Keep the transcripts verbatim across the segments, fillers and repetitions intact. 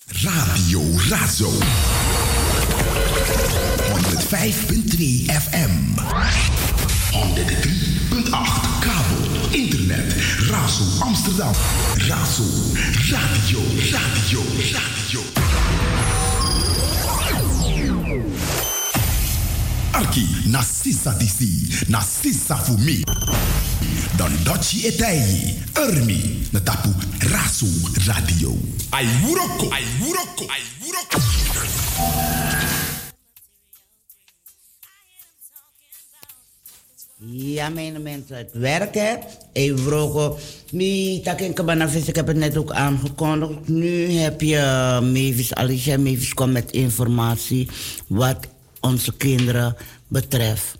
Radio Razo. honderdvijf komma twee F M. honderddrie komma acht kabel. Internet. Razo Amsterdam. Razo. Radio. Radio. Radio. Arki. Nasisa disi. Nasisa fumi. Dan dotchi etai. Ermi. Natapu. Razo Radio. Ay wuroko. Ay wuroko. Ay wuroko. Ja, mijn mensen, het werken. Even vroegen. Mi takin kabanavis, ik heb het net ook aangekondigd. Nu heb je Mavis Alicia. Mavis komt met informatie wat onze kinderen betreft.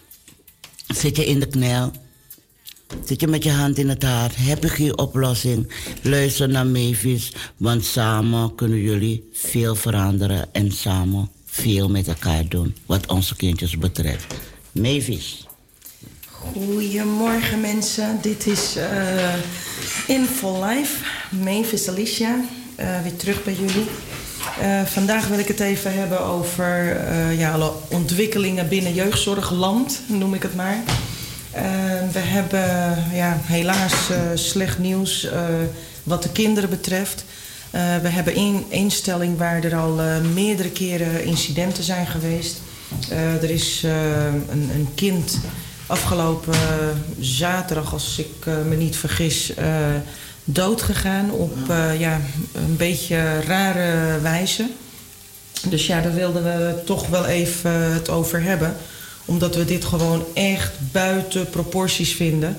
Zit je in de knel? Zit je met je hand in het haar? Heb je geen oplossing? Luister naar Mavis, want samen kunnen jullie veel veranderen en samen veel met elkaar doen wat onze kindjes betreft. Mavis. Goedemorgen mensen, dit is uh, Info Live, Mavis Alicia, uh, weer terug bij jullie. Uh, vandaag wil ik het even hebben over uh, ja, alle ontwikkelingen binnen jeugdzorgland, noem ik het maar. Uh, we hebben ja, helaas uh, slecht nieuws uh, wat de kinderen betreft. Uh, we hebben één instelling waar er al uh, meerdere keren incidenten zijn geweest. Uh, er is uh, een, een kind afgelopen uh, zaterdag, als ik uh, me niet vergis, uh, doodgegaan op uh, ja, een beetje rare wijze. Dus ja, daar wilden we toch wel even uh, het over hebben. Omdat we dit gewoon echt buiten proporties vinden.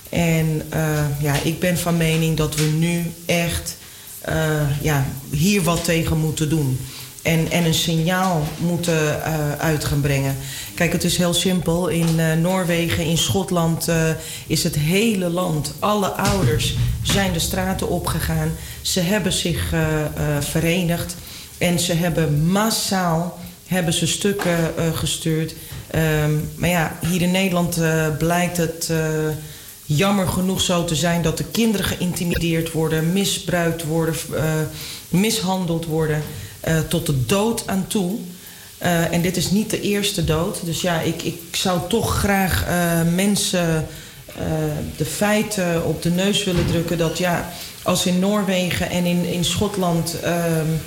En uh, ja, ik ben van mening dat we nu echt uh, ja, hier wat tegen moeten doen. En, en een signaal moeten uh, uit gaan brengen. Kijk, het is heel simpel. In uh, Noorwegen, in Schotland uh, is het hele land, alle ouders zijn de straten opgegaan. Ze hebben zich uh, uh, verenigd. En ze hebben massaal hebben ze stukken uh, gestuurd. Um, maar ja, hier in Nederland uh, blijkt het uh, jammer genoeg zo te zijn dat de kinderen geïntimideerd worden, misbruikt worden, uh, mishandeld worden. Uh, tot de dood aan toe. Uh, en dit is niet de eerste dood. Dus ja, ik, ik zou toch graag uh, mensen uh, de feiten op de neus willen drukken. Dat ja, als in Noorwegen en in, in Schotland uh,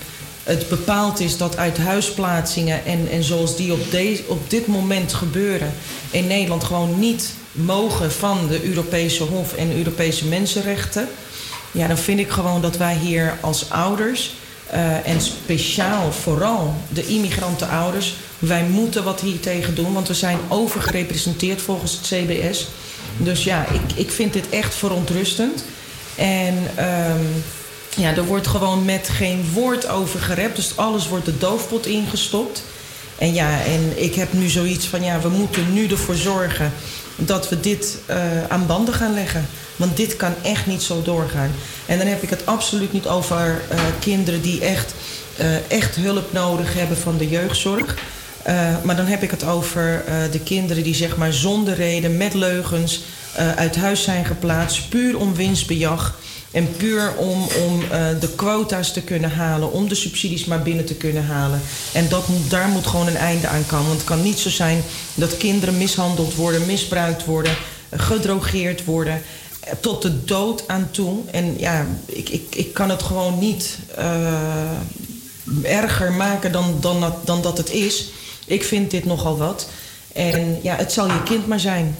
het bepaald is dat uit huisplaatsingen en, en zoals die op, deze, op dit moment gebeuren in Nederland gewoon niet mogen van de Europese Hof en Europese Mensenrechten. Ja, dan vind ik gewoon dat wij hier als ouders Uh, en speciaal vooral de immigrantenouders, wij moeten wat hier tegen doen, want we zijn overgerepresenteerd volgens het C B S. Dus ja, ik, ik vind dit echt verontrustend. En um, ja, er wordt gewoon met geen woord over gerept, dus alles wordt de doofpot ingestopt. En ja, en ik heb nu zoiets van, ja, we moeten nu ervoor zorgen dat we dit uh, aan banden gaan leggen. Want dit kan echt niet zo doorgaan. En dan heb ik het absoluut niet over uh, kinderen die echt, uh, echt hulp nodig hebben van de jeugdzorg. Uh, maar dan heb ik het over uh, de kinderen die zeg maar zonder reden, met leugens, uh, uit huis zijn geplaatst. Puur om winstbejag. En puur om, om uh, de quota's te kunnen halen, om de subsidies maar binnen te kunnen halen. En dat moet, daar moet gewoon een einde aan komen. Want het kan niet zo zijn dat kinderen mishandeld worden, misbruikt worden, gedrogeerd worden, tot de dood aan toe. En ja, ik, ik, ik kan het gewoon niet uh, erger maken dan, dan, dat, dan dat het is. Ik vind dit nogal wat. En ja, het zal je kind maar zijn.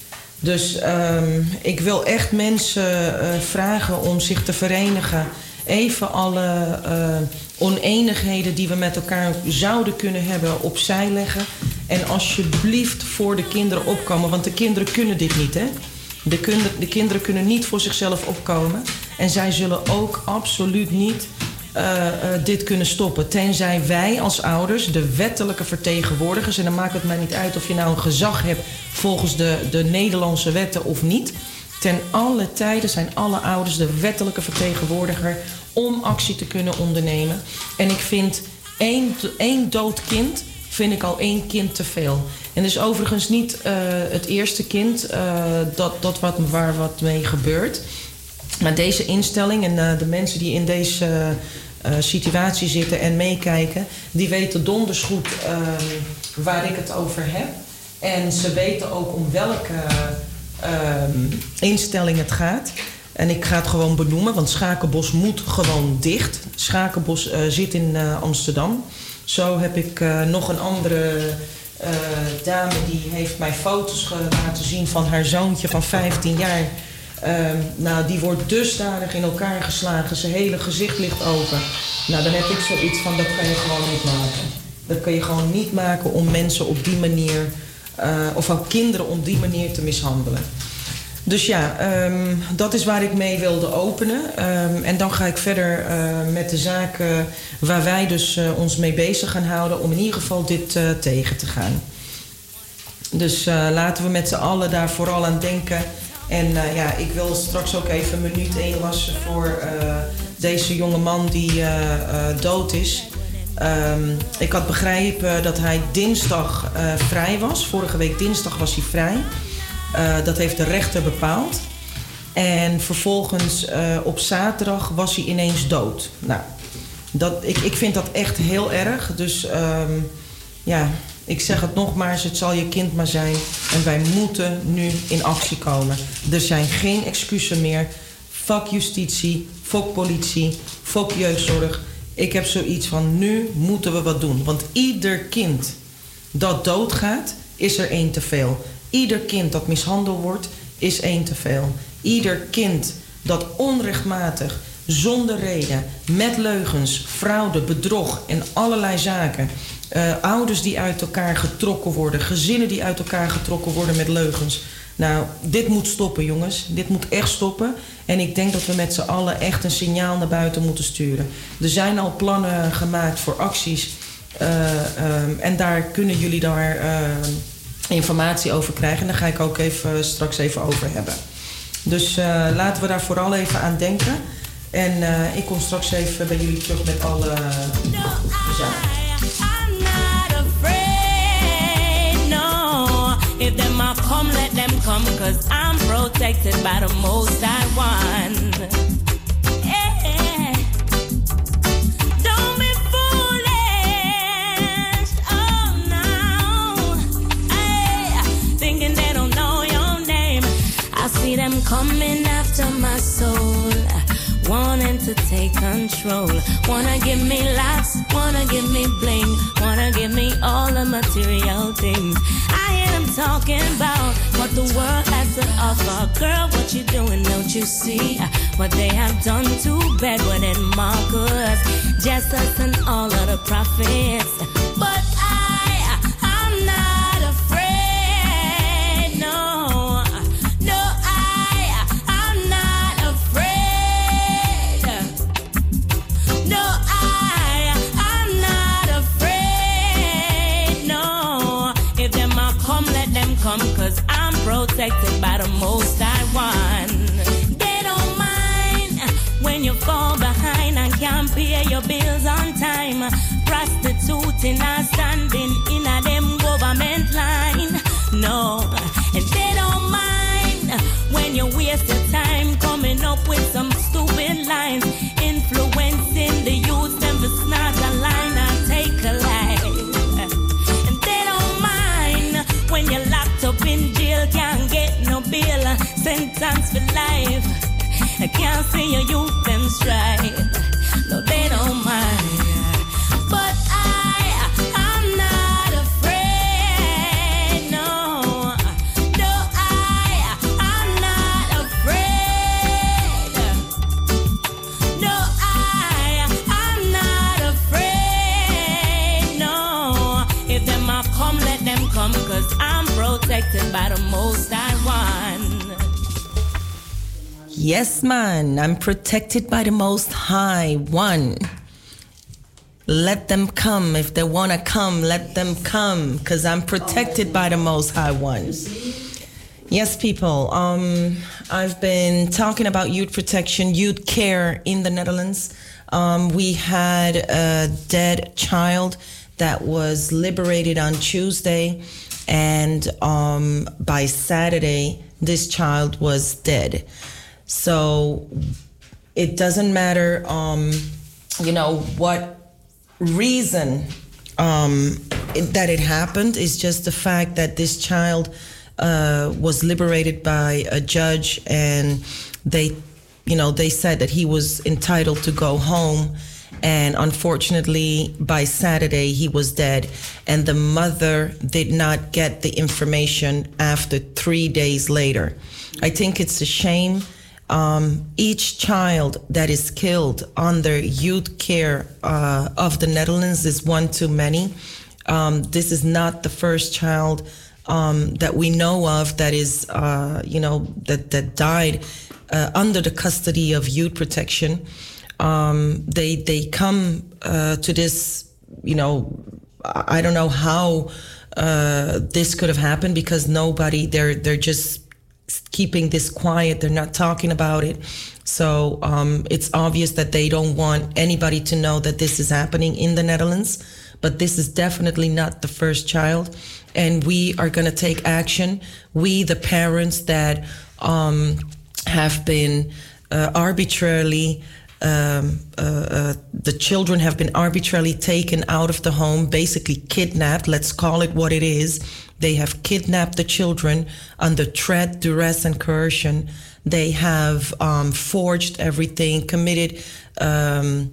Dus um, ik wil echt mensen uh, vragen om zich te verenigen. Even alle uh, oneenigheden die we met elkaar zouden kunnen hebben opzij leggen. En alsjeblieft voor de kinderen opkomen. Want de kinderen kunnen dit niet, hè? De, kinder, de kinderen kunnen niet voor zichzelf opkomen. En zij zullen ook absoluut niet uh, uh, dit kunnen stoppen. Tenzij wij als ouders, de wettelijke vertegenwoordigers, en dan maakt het mij niet uit of je nou een gezag hebt volgens de, de Nederlandse wetten of niet. Ten alle tijden zijn alle ouders de wettelijke vertegenwoordiger om actie te kunnen ondernemen. En ik vind één, één dood kind, vind ik al één kind te veel. En dus overigens niet uh, het eerste kind uh, dat, dat wat, waar wat mee gebeurt. Maar deze instelling en uh, de mensen die in deze uh, situatie zitten en meekijken, die weten donders goed uh, waar ik het over heb. En ze weten ook om welke uh, instelling het gaat. En ik ga het gewoon benoemen, want Schakenbos moet gewoon dicht. Schakenbos uh, zit in uh, Amsterdam. Zo heb ik uh, nog een andere uh, dame die heeft mij foto's laten zien van haar zoontje van vijftien jaar. Uh, nou, die wordt dusdanig in elkaar geslagen. Zijn hele gezicht ligt open. Nou, dan heb ik zoiets van, dat kan je gewoon niet maken. Dat kan je gewoon niet maken om mensen op die manier... Uh, of ook kinderen op die manier te mishandelen. Dus ja, um, dat is waar ik mee wilde openen. Um, en dan ga ik verder uh, met de zaken waar wij dus uh, ons mee bezig gaan houden... om in ieder geval dit uh, tegen te gaan. Dus uh, laten we met z'n allen daar vooral aan denken... En uh, ja, ik wil straks ook even een minuut inlassen voor uh, deze jonge man die uh, uh, dood is. Um, ik had begrepen dat hij dinsdag uh, vrij was. Vorige week dinsdag was hij vrij. Uh, dat heeft de rechter bepaald. En vervolgens uh, op zaterdag was hij ineens dood. Nou, dat, ik, ik vind dat echt heel erg. Dus um, ja... Ik zeg het nogmaals, het zal je kind maar zijn. En wij moeten nu in actie komen. Er zijn geen excuses meer. Fuck justitie, fuck politie, fuck jeugdzorg. Ik heb zoiets van, nu moeten we wat doen. Want ieder kind dat doodgaat, is er één te veel. Ieder kind dat mishandeld wordt, is één te veel. Ieder kind dat onrechtmatig, zonder reden, met leugens, fraude, bedrog en allerlei zaken... Uh, ouders die uit elkaar getrokken worden, gezinnen die uit elkaar getrokken worden met leugens. Nou, dit moet stoppen, jongens. Dit moet echt stoppen. En ik denk dat we met z'n allen echt een signaal naar buiten moeten sturen. Er zijn al plannen gemaakt voor acties. Uh, um, en daar kunnen jullie daar uh, informatie over krijgen. En daar ga ik ook even, straks even over hebben. Dus uh, laten we daar vooral even aan denken. En uh, ik kom straks even bij jullie terug met alle uh, zaken. If them a come, let them come, cause I'm protected by the Most High One. Yeah. Don't be foolish, oh no. Hey. Thinking they don't know your name. I see them coming after my soul, wanting to take control. Wanna give me lots, wanna give me bling, wanna give me all the material things. I hear them talking about what the world has to offer. Girl, what you doing, don't you see what they have done to Bedouin and Marcus, Jesus and all of the prophets. But I, I'm not afraid, no. No, I, I'm not afraid. No, I, I'm not afraid, no. If them a come, let them come, cause I'm protected by the Most High One. They don't mind when you fall behind and can't pay your bills on time. Prostituting and standing in a them government line. No, and they don't mind when you waste your time coming up with some stupid lines, influencing the youth them to snatch a line and take a life. And they don't mind when you're locked up in jail, can't get no bail, sentence for life. I can't see your youth them stride. No, they don't mind. But I, I'm not afraid, no. No, I, I'm not afraid. No, I, I'm not afraid, no. If them a come, let them come, cause I'm protected by the Most High One. Yes, man, I'm protected by the Most High One. Let them come. If they want to come, let them come, because I'm protected by the Most High One. Yes, people, um, I've been talking about youth protection, youth care in the Netherlands. Um, we had a dead child that was liberated on Tuesday, and um, by Saturday, this child was dead. So it doesn't matter um, you know, what reason um, it, that it happened. Is just the fact that this child uh, was liberated by a judge, and they, you know, they said that he was entitled to go home. And unfortunately, by Saturday, he was dead. And the mother did not get the information after three days later. I think it's a shame. Um, each child that is killed under youth care uh, of the Netherlands is one too many. Um, this is not the first child um, that we know of that is, uh, you know, that, that died uh, under the custody of youth protection. Um, they they come uh, to this, you know, I don't know how uh, this could have happened, because nobody, they're they're just keeping this quiet. They're not talking about it. So um, it's obvious that they don't want anybody to know that this is happening in the Netherlands. But this is definitely not the first child. And we are going to take action. We, the parents that um, have been uh, arbitrarily Um, uh, uh, the children have been arbitrarily taken out of the home, basically kidnapped. Let's call it what it is. They have kidnapped the children under threat, duress, and coercion. They have um, forged everything, committed um,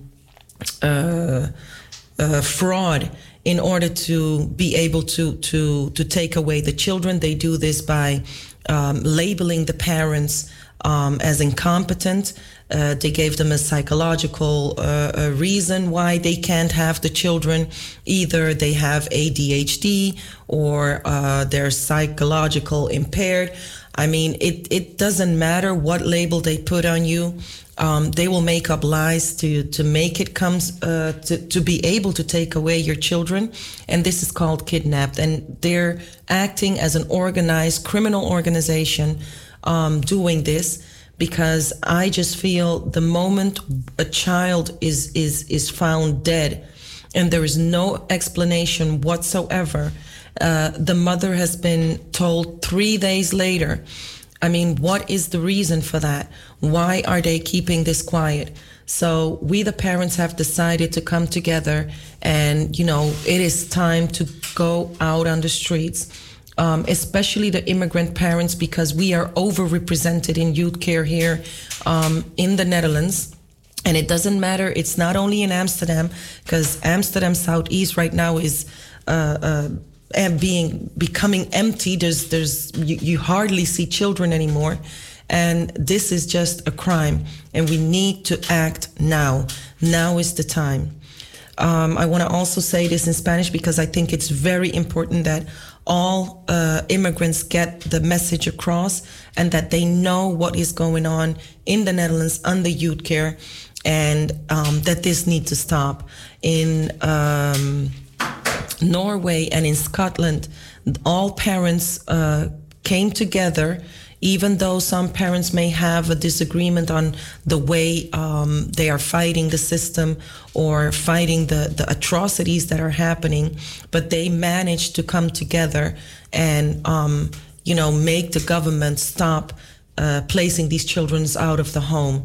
uh, uh, fraud in order to be able to to to take away the children. They do this by um, labeling the parents um, as incompetent. Uh, they gave them a psychological uh, a reason why they can't have the children. Either they have A D H D or uh, they're psychological impaired. I mean, it, it doesn't matter what label they put on you. Um, they will make up lies to, to make it come, uh, to, to be able to take away your children. And this is called kidnapped. And they're acting as an organized criminal organization um, doing this. Because I just feel the moment a child is is is found dead and there is no explanation whatsoever, uh, the mother has been told three days later. I mean, what is the reason for that? Why are they keeping this quiet? So we, the parents, have decided to come together and, you know, it is time to go out on the streets. Um, especially the immigrant parents, because we are overrepresented in youth care here um, in the Netherlands. And it doesn't matter, it's not only in Amsterdam, because Amsterdam Southeast right now is uh, uh, being becoming empty. There's, there's, you, you hardly see children anymore. And this is just a crime. And we need to act now. Now is the time. Um, I want to also say this in Spanish because I think it's very important that all uh, immigrants get the message across and that they know what is going on in the Netherlands under youth care, and um, that this needs to stop. In um, Norway and in Scotland, all parents uh, came together, even though some parents may have a disagreement on the way um, they are fighting the system or fighting the, the atrocities that are happening, but they managed to come together and, um, you know, make the government stop uh, placing these children out of the home.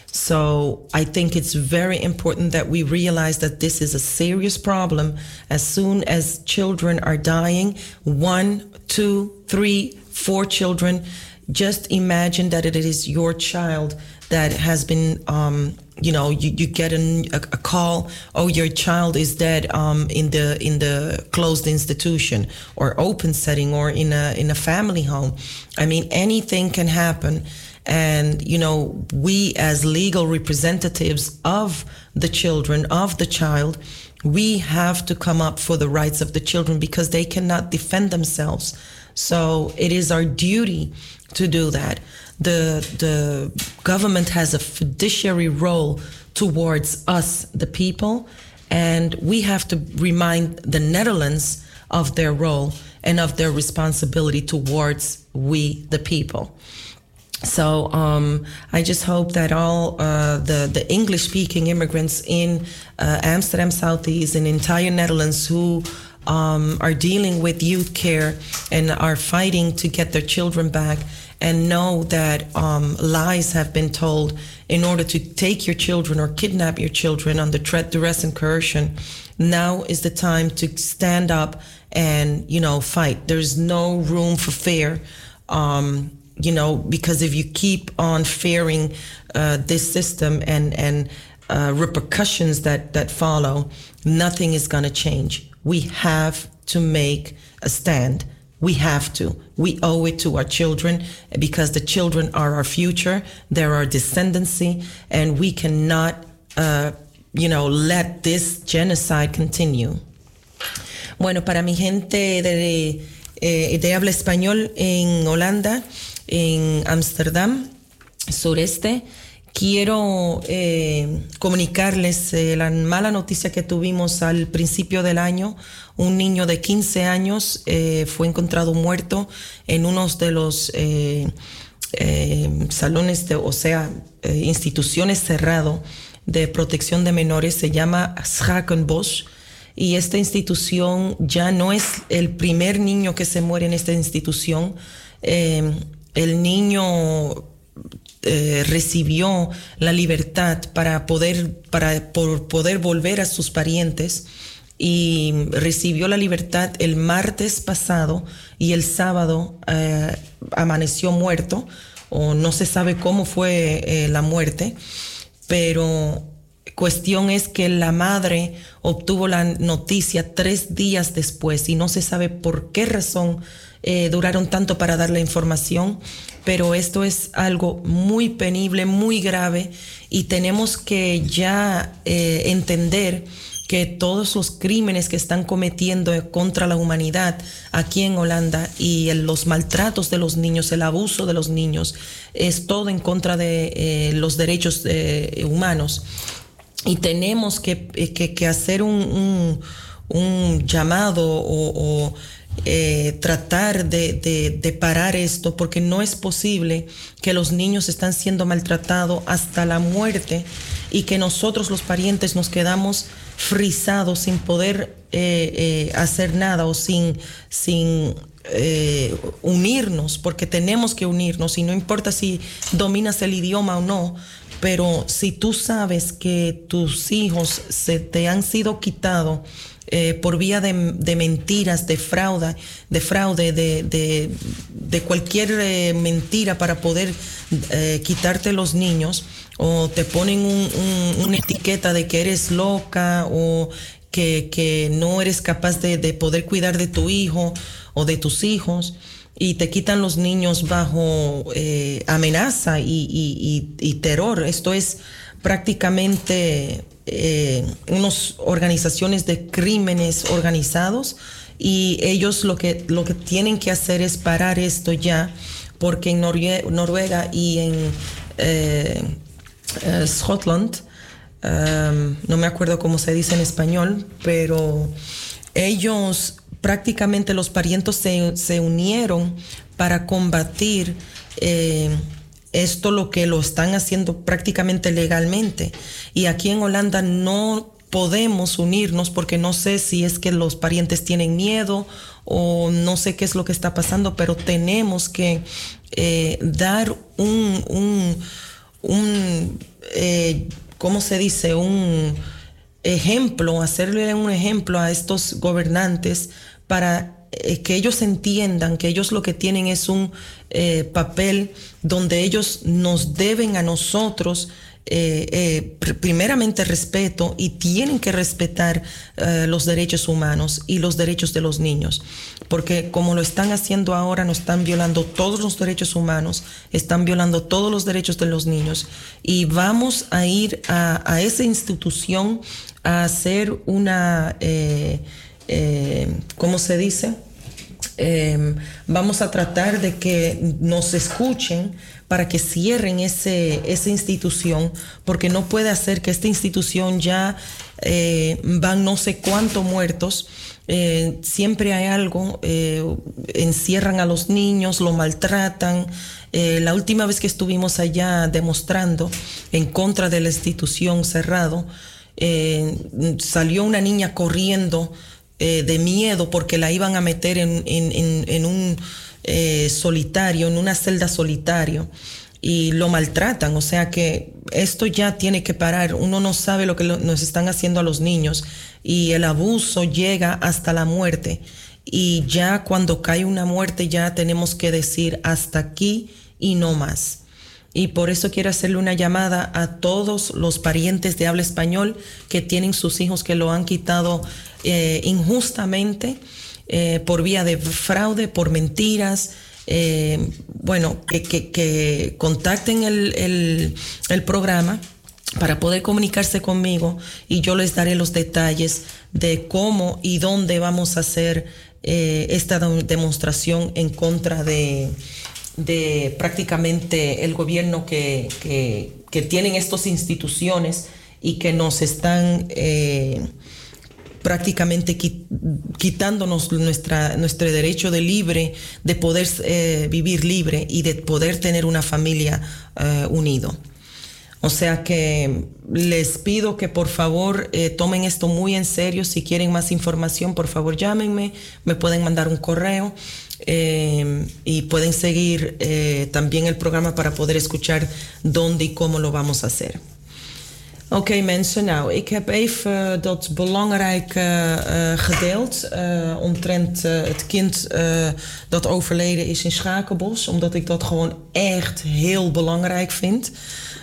So I think it's very important that we realize that this is a serious problem. As soon as children are dying, one, two, three, four children, just imagine that it is your child that has been, um, you know, you, you get a, a call, oh, your child is dead um, in the in the closed institution or open setting or in a in a family home. I mean, anything can happen. And, you know, we as legal representatives of the children, of the child, we have to come up for the rights of the children because they cannot defend themselves. So it is our duty to do that. The the government has a fiduciary role towards us, the people, and we have to remind the Netherlands of their role and of their responsibility towards we, the people. So um, I just hope that all uh, the, the English-speaking immigrants in uh, Amsterdam Southeast and entire Netherlands who um, are dealing with youth care and are fighting to get their children back, and know that um, lies have been told in order to take your children or kidnap your children under threat, duress, and coercion, now is the time to stand up and, you know, fight. There's no room for fear, um, you know, because if you keep on fearing uh, this system and, and uh, repercussions that, that follow, nothing is going to change. We have to make a stand. We have to. We owe it to our children, because the children are our future. They're our descendancy, and we cannot, uh, you know, let this genocide continue. Bueno, para mi gente de, eh, de habla español en Holanda, en Ámsterdam, sureste, quiero eh, comunicarles eh, la mala noticia que tuvimos al principio del año. Un niño de quince años eh, fue encontrado muerto en uno de los eh, eh, salones, de, o sea, eh, instituciones cerradas de protección de menores. Se llama Schakenbosch, y esta institución ya no es el primer niño que se muere en esta institución. Eh, el niño Eh, recibió la libertad para poder, para por poder volver a sus parientes, y recibió la libertad el martes pasado, y el sábado eh, amaneció muerto, o no se sabe cómo fue eh, la muerte, pero cuestión es que la madre obtuvo la noticia tres días después, y no se sabe por qué razón eh, duraron tanto para dar la información. Pero esto es algo muy penible, muy grave, y tenemos que ya eh, entender que todos los crímenes que están cometiendo contra la humanidad aquí en Holanda, y el, los maltratos de los niños, el abuso de los niños, es todo en contra de eh, los derechos eh, humanos. Y tenemos que, que, que hacer un, un, un llamado o, o Eh, tratar de, de, de parar esto, porque no es posible que los niños están siendo maltratados hasta la muerte, y que nosotros los parientes nos quedamos frisados sin poder eh, eh, hacer nada, o sin, sin eh, unirnos, porque tenemos que unirnos, y no importa si dominas el idioma o no. Pero si tú sabes que tus hijos se te han sido quitados eh, por vía de, de mentiras, de fraude, de fraude, de, de, de cualquier eh, mentira para poder eh, quitarte los niños, o te ponen un, un, una etiqueta de que eres loca, o que, que no eres capaz de, de poder cuidar de tu hijo o de tus hijos, y te quitan los niños bajo eh, amenaza y, y, y, y terror. Esto es prácticamente eh, unas organizaciones de crímenes organizados, y ellos lo que, lo que tienen que hacer es parar esto ya, porque en Norue- Noruega y en eh, eh, Scotland, um, no me acuerdo cómo se dice en español, pero ellos... prácticamente los parientes se, se unieron para combatir eh, esto, lo que lo están haciendo prácticamente legalmente. Y aquí en Holanda no podemos unirnos, porque no sé si es que los parientes tienen miedo o no sé qué es lo que está pasando, pero tenemos que eh, dar un, un, un eh, ¿cómo se dice? Un ejemplo, hacerle un ejemplo a estos gobernantes, para eh, que ellos entiendan que ellos lo que tienen es un eh, papel donde ellos nos deben a nosotros eh, eh, pr- primeramente respeto, y tienen que respetar eh, los derechos humanos y los derechos de los niños, porque como lo están haciendo ahora, nos están violando todos los derechos humanos, están violando todos los derechos de los niños, y vamos a ir a, a esa institución a hacer una eh, Eh, ¿cómo se dice? Eh, vamos a tratar de que nos escuchen para que cierren ese, esa institución, porque no puede hacer que esta institución ya eh, van no sé cuántos muertos. Eh, siempre hay algo, eh, encierran a los niños, lo maltratan. Eh, la última vez que estuvimos allá demostrando en contra de la institución cerrado, eh, salió una niña corriendo eh, de miedo porque la iban a meter en, en, en, en un eh, solitario, en una celda solitario. Y lo maltratan, o sea que esto ya tiene que parar. Uno no sabe lo que lo, nos están haciendo a los niños y el abuso llega hasta la muerte. Y ya cuando cae una muerte ya tenemos que decir hasta aquí y no más. Y por eso quiero hacerle una llamada a todos los parientes de habla español que tienen sus hijos que lo han quitado eh, injustamente eh, por vía de fraude, por mentiras. Eh, bueno, que, que, que contacten el, el, el programa para poder comunicarse conmigo y yo les daré los detalles de cómo y dónde vamos a hacer eh, esta demostración en contra de, de prácticamente el gobierno que, que, que tienen estas instituciones y que nos están eh, prácticamente quitándonos nuestra, nuestro derecho de libre, de poder eh, vivir libre y de poder tener una familia eh, unido. O sea que les pido que por favor eh, tomen esto muy en serio. Si quieren más información, por favor llámenme, me pueden mandar un correo eh, y pueden seguir eh, también el programa para poder escuchar dónde y cómo lo vamos a hacer. Oké okay, mensen, nou ik heb even dat belangrijke uh, gedeeld uh, omtrent uh, het kind uh, dat overleden is in Schakenbos. Omdat ik dat gewoon echt heel belangrijk vind.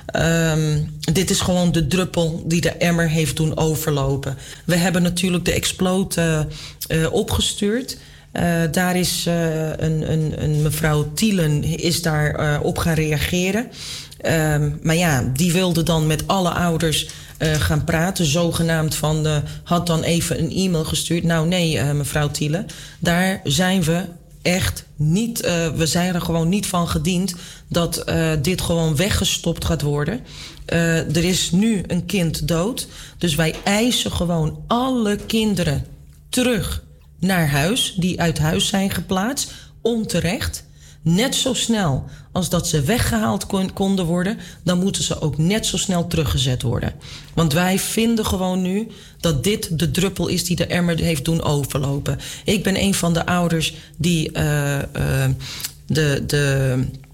Um, dit is gewoon de druppel die de emmer heeft doen overlopen. We hebben natuurlijk de Explode uh, uh, opgestuurd. Uh, daar is uh, een, een, een mevrouw Thielen is daar uh, op gaan reageren. Um, maar ja, die wilde dan met alle ouders uh, gaan praten. Zogenaamd van, uh, had dan even een e-mail gestuurd. Nou nee, uh, mevrouw Thielen, daar zijn we echt niet... Uh, we zijn er gewoon niet van gediend dat uh, dit gewoon weggestopt gaat worden. Uh, er is nu een kind dood. Dus wij eisen gewoon alle kinderen terug naar huis, die uit huis zijn geplaatst, onterecht. Net zo snel als dat ze weggehaald kon, konden worden, dan moeten ze ook net zo snel teruggezet worden. Want wij vinden gewoon nu dat dit de druppel is die de emmer heeft doen overlopen. Ik ben een van de ouders die uh, uh, de, de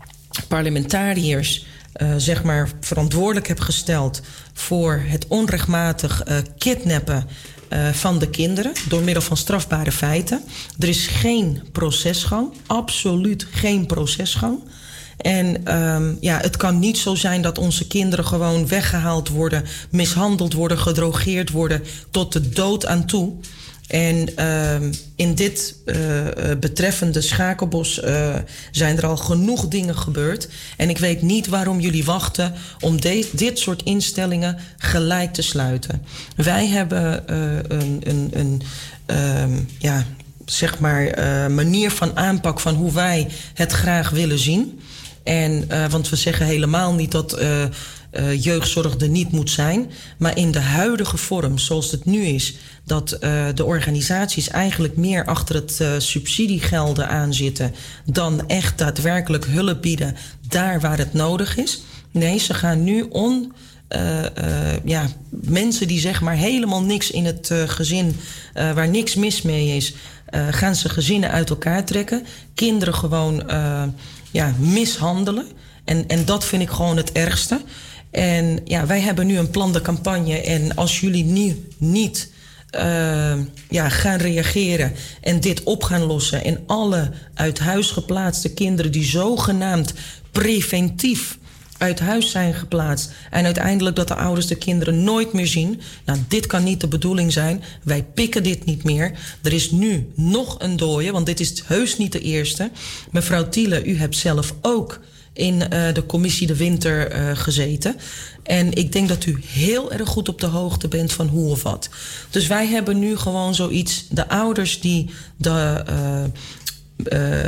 parlementariërs uh, zeg maar verantwoordelijk heb gesteld voor het onrechtmatig uh, kidnappen Uh, van de kinderen door middel van strafbare feiten. Er is geen procesgang, absoluut geen procesgang. En um, ja, het kan niet zo zijn dat onze kinderen gewoon weggehaald worden, mishandeld worden, gedrogeerd worden tot de dood aan toe. En uh, in dit uh, betreffende Schakenbos uh, zijn er al genoeg dingen gebeurd. En ik weet niet waarom jullie wachten om de, dit soort instellingen gelijk te sluiten. Wij hebben uh, een, een, een uh, ja, zeg maar, uh, manier van aanpak van hoe wij het graag willen zien. En, uh, want we zeggen helemaal niet dat uh, uh, jeugdzorg er niet moet zijn. Maar in de huidige vorm, zoals het nu is, dat uh, de organisaties eigenlijk meer achter het uh, subsidiegelden aanzitten dan echt daadwerkelijk hulp bieden daar waar het nodig is. Nee, ze gaan nu on... Uh, uh, ja, mensen die zeg maar helemaal niks in het uh, gezin, uh, waar niks mis mee is, uh, gaan ze gezinnen uit elkaar trekken. Kinderen gewoon uh, ja, mishandelen. En, en dat vind ik gewoon het ergste. En ja, wij hebben nu een plan de campagne. En als jullie nu niet uh, ja, gaan reageren en dit op gaan lossen en alle uit huis geplaatste kinderen die zogenaamd preventief uit huis zijn geplaatst en uiteindelijk dat de ouders de kinderen nooit meer zien. Nou, dit kan niet de bedoeling zijn. Wij pikken dit niet meer. Er is nu nog een dooie, want dit is heus niet de eerste. Mevrouw Thielen, u hebt zelf ook in uh, de commissie De Winter uh, gezeten. En ik denk dat u heel erg goed op de hoogte bent van hoe of wat. Dus wij hebben nu gewoon zoiets. De ouders die de, uh, uh,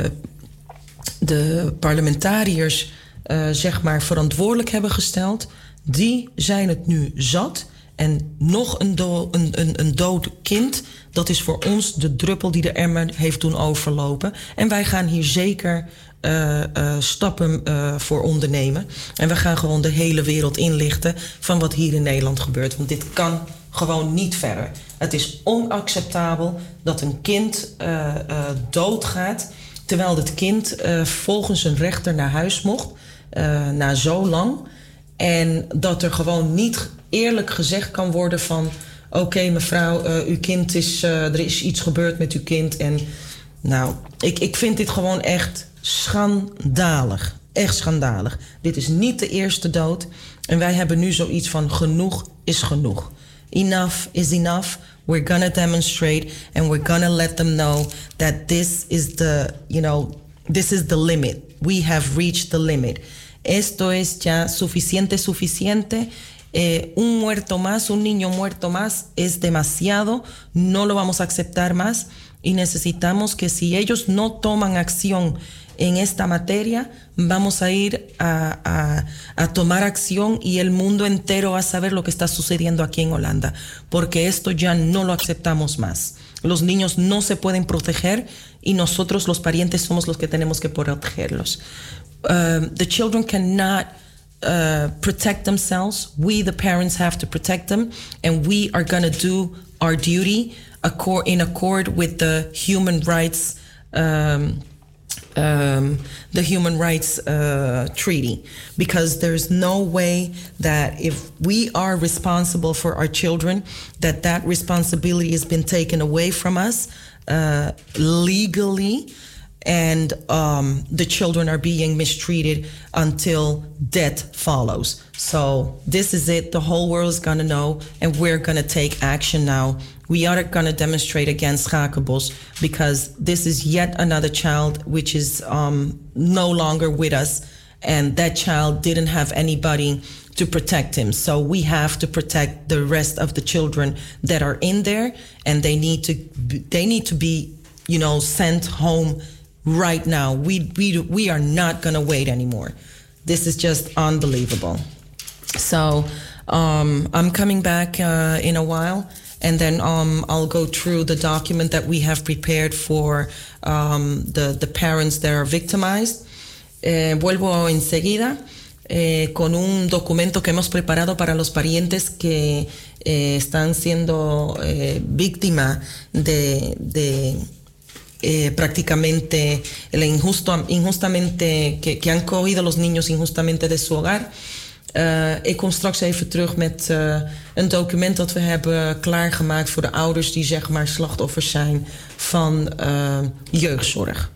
de parlementariërs Uh, zeg maar verantwoordelijk hebben gesteld, die zijn het nu zat. En nog een, do- een, een, een dood kind, dat is voor ons de druppel die de emmer heeft doen overlopen. En wij gaan hier zeker uh, uh, stappen uh, voor ondernemen. En we gaan gewoon de hele wereld inlichten van wat hier in Nederland gebeurt. Want dit kan gewoon niet verder. Het is onacceptabel dat een kind uh, uh, doodgaat terwijl het kind uh, volgens een rechter naar huis mocht uh, na zo lang. En dat er gewoon niet eerlijk gezegd kan worden van oké okay, mevrouw, uh, uw kind is, uh, er is iets gebeurd met uw kind. En nou, ik, ik vind dit gewoon echt schandalig. Echt schandalig. Dit is niet de eerste dood. En wij hebben nu zoiets van genoeg is genoeg. Enough is enough. We're gonna demonstrate and we're gonna let them know that this is the, you know, this is the limit. We have reached the limit. Esto es ya suficiente, suficiente. Eh, un muerto más, un niño muerto más es demasiado. No lo vamos a aceptar más. Y necesitamos que si ellos no toman acción en esta materia, vamos a ir a, a, a tomar acción y el mundo entero va a saber lo que está sucediendo aquí en Holanda, porque esto ya no lo aceptamos más. Los niños no se pueden proteger y nosotros los parientes somos los que tenemos que protegerlos. Uh, the children cannot uh, protect themselves. We, the parents, have to protect them, and we are going to do our duty accord, in accord with the human rights um, Um, the Human Rights uh, Treaty, because there's no way that if we are responsible for our children, that that responsibility has been taken away from us uh, legally, and um, the children are being mistreated until death follows. So this is it. The whole world is going to know, and we're going to take action now. We are going to demonstrate against Schakenbos because this is yet another child which is um, no longer with us, and that child didn't have anybody to protect him. So we have to protect the rest of the children that are in there, and they need to they need to be, you know, sent home right now. We we we are not going to wait anymore. This is just unbelievable. So um, I'm coming back uh, in a while. And then um, I'll go through the document that we have prepared for um, the, the parents that are victimized. Eh, vuelvo enseguida eh, con un documento que hemos preparado para los parientes que eh, están siendo eh, víctimas de, de eh, prácticamente el injusto, injustamente que, que han cogido los niños injustamente de su hogar. Uh, ik kom straks even terug met uh, een document dat we hebben klaargemaakt voor de ouders die zeg maar slachtoffers zijn van uh, jeugdzorg.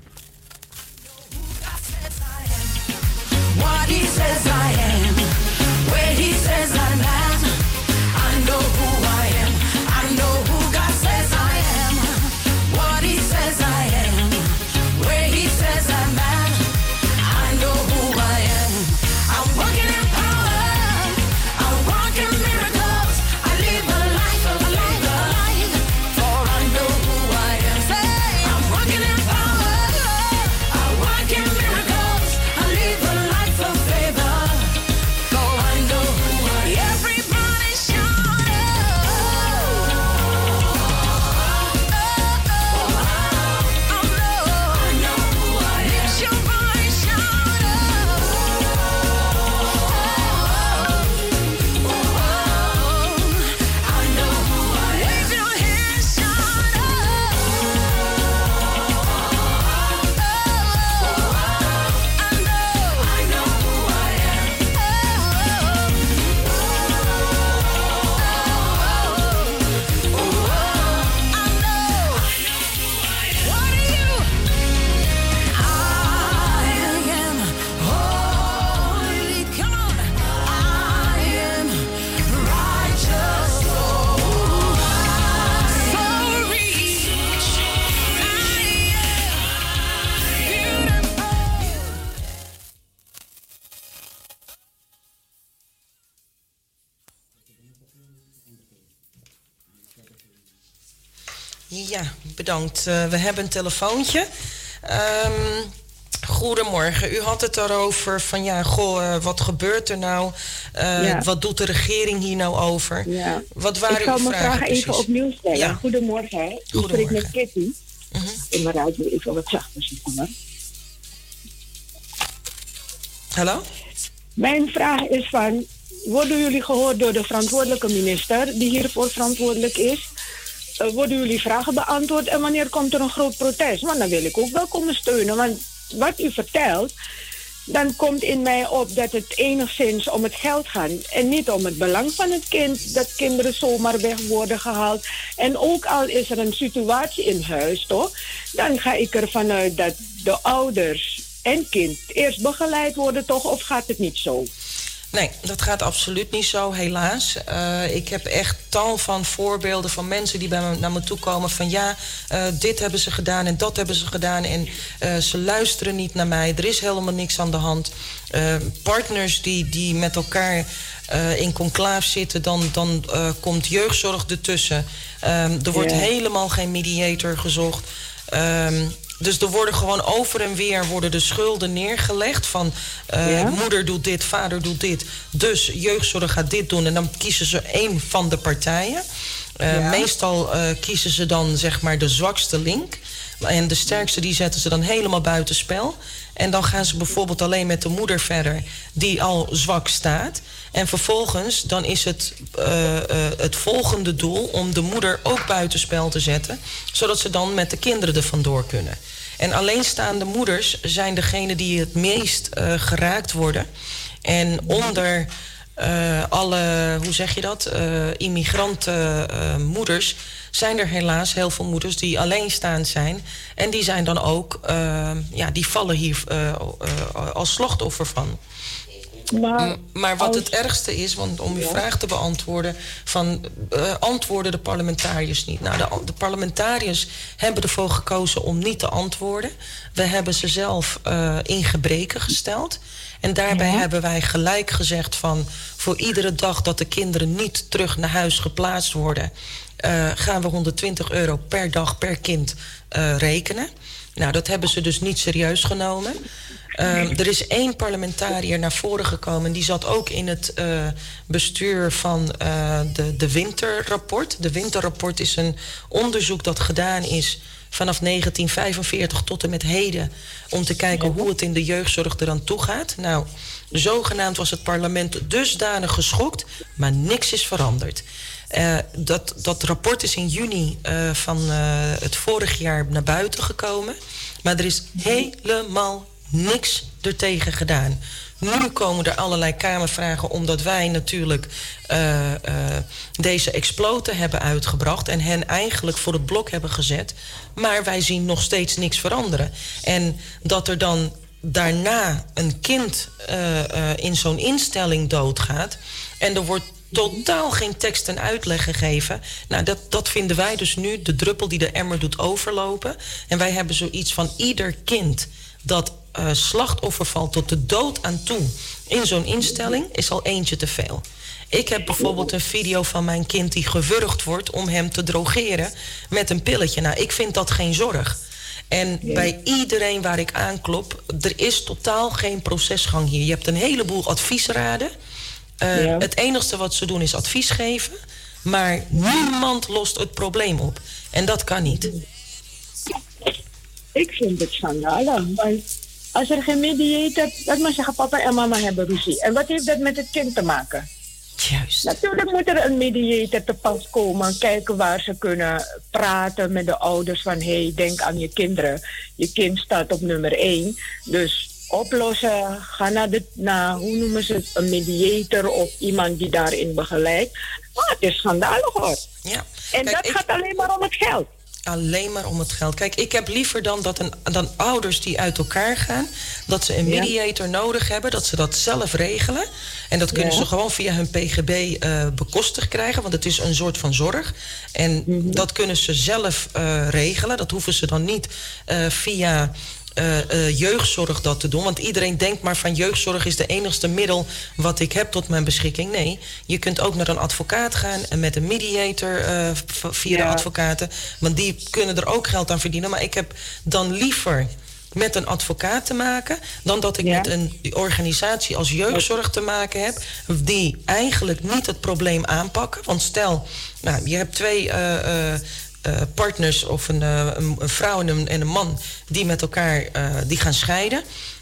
Ja, bedankt. Uh, we hebben een telefoontje. Um, goedemorgen. U had het erover van ja, goh, uh, wat gebeurt er nou? Uh, ja. Wat doet de regering hier nou over? Ja. Wat waren Ik zal uw mijn vragen vragen even opnieuw stellen. Ja. Goedemorgen. Hè. Ik spreek met Kitty. Uh-huh. In mijn radio even wat zachter zitten. Hoor. Hallo? Mijn vraag is van, worden jullie gehoord door de verantwoordelijke minister die hiervoor verantwoordelijk is? Uh, worden jullie vragen beantwoord en wanneer komt er een groot protest? Want dan wil ik ook wel komen steunen. Want wat u vertelt, dan komt in mij op dat het enigszins om het geld gaat en niet om het belang van het kind, dat kinderen zomaar weg worden gehaald. En ook al is er een situatie in huis, toch, dan ga ik ervan uit dat de ouders en kind eerst begeleid worden, toch, of gaat het niet zo? Nee, dat gaat absoluut niet zo, helaas. Uh, ik heb echt tal van voorbeelden van mensen die bij me, naar me toe komen van ja, uh, dit hebben ze gedaan en dat hebben ze gedaan en uh, ze luisteren niet naar mij. Er is helemaal niks aan de hand. Uh, partners die, die met elkaar uh, in conclaaf zitten, dan, dan uh, komt jeugdzorg ertussen. Um, er wordt yeah. helemaal geen mediator gezocht. Um, Dus er worden gewoon over en weer worden de schulden neergelegd van uh, ja. moeder doet dit, vader doet dit. Dus jeugdzorg gaat dit doen en dan kiezen ze één van de partijen. Uh, ja. Meestal uh, kiezen ze dan zeg maar de zwakste link. En de sterkste die zetten ze dan helemaal buitenspel. En dan gaan ze bijvoorbeeld alleen met de moeder verder die al zwak staat. En vervolgens dan is het, uh, uh, het volgende doel om de moeder ook buitenspel te zetten, zodat ze dan met de kinderen er vandoor kunnen. En alleenstaande moeders zijn degene die het meest uh, geraakt worden. En onder uh, alle, hoe zeg je dat, uh, immigrantenmoeders uh, zijn er helaas heel veel moeders die alleenstaand zijn. En die zijn dan ook, uh, ja, die vallen hier uh, uh, als slachtoffer van. Maar, maar wat het ergste is, want om uw vraag te beantwoorden, van uh, antwoorden de parlementariërs niet. Nou, de, de parlementariërs hebben ervoor gekozen om niet te antwoorden. We hebben ze zelf uh, in gebreken gesteld. En daarbij ja. hebben wij gelijk gezegd van voor iedere dag dat de kinderen niet terug naar huis geplaatst worden, uh, gaan we honderdtwintig euro per dag per kind uh, rekenen. Nou, dat hebben ze dus niet serieus genomen. Uh, er is één parlementariër naar voren gekomen en die zat ook in het uh, bestuur van uh, de, de Winterrapport. De Winterrapport is een onderzoek dat gedaan is vanaf negentien vijfenveertig tot en met heden, om te kijken hoe het in de jeugdzorg eraan toe gaat. Nou, zogenaamd was het parlement dusdanig geschokt, maar niks is veranderd. Uh, dat, dat rapport is in juni uh, van uh, het vorig jaar naar buiten gekomen, maar er is helemaal niks ertegen gedaan. Nu komen er allerlei Kamervragen omdat wij natuurlijk uh, uh, deze exploten hebben uitgebracht en hen eigenlijk voor het blok hebben gezet. Maar wij zien nog steeds niks veranderen. En dat er dan daarna een kind uh, uh, in zo'n instelling doodgaat en er wordt totaal geen tekst en uitleg gegeven. Nou, dat, dat vinden wij dus nu de druppel die de emmer doet overlopen. En wij hebben zoiets van ieder kind dat uh, slachtoffer valt tot de dood aan toe in zo'n instelling is al eentje te veel. Ik heb bijvoorbeeld een video van mijn kind die gewurgd wordt om hem te drogeren met een pilletje. Nou, ik vind dat geen zorg. En ja. bij iedereen waar ik aanklop, er is totaal geen procesgang hier. Je hebt een heleboel adviesraden. Uh, ja. Het enigste wat ze doen is advies geven, maar niemand lost het probleem op. En dat kan niet. Ik vind het schandalig. Want als er geen mediator, dat maar zeggen, papa en mama hebben ruzie. En wat heeft dat met het kind te maken? Juist. Natuurlijk moet er een mediator te pas komen. Kijken waar ze kunnen praten met de ouders van hé, hey, denk aan je kinderen. Je kind staat op nummer één. Dus oplossen, ga naar, de, naar hoe noemen ze het, een mediator of iemand die daarin begeleidt. Maar het is schandalig hoor. Ja. En Kijk, dat ik... gaat alleen maar om het geld. Alleen maar om het geld. Kijk, ik heb liever dan dat een, dan ouders die uit elkaar gaan, dat ze een mediator ja. nodig hebben, dat ze dat zelf regelen. En dat kunnen ja. ze gewoon via hun P G B uh, bekostigd krijgen, want het is een soort van zorg. En mm-hmm. dat kunnen ze zelf uh, regelen. Dat hoeven ze dan niet uh, via Uh, uh, jeugdzorg dat te doen. Want iedereen denkt maar van jeugdzorg is de enigste middel wat ik heb tot mijn beschikking. Nee, je kunt ook naar een advocaat gaan en met een mediator uh, via ja. de advocaten. Want die kunnen er ook geld aan verdienen. Maar ik heb dan liever met een advocaat te maken dan dat ik ja. met een organisatie als jeugdzorg te maken heb die eigenlijk niet het probleem aanpakken. Want stel, nou, je hebt twee Uh, uh, Uh, partners of een, uh, een vrouw en een, en een man die met elkaar uh, die gaan scheiden.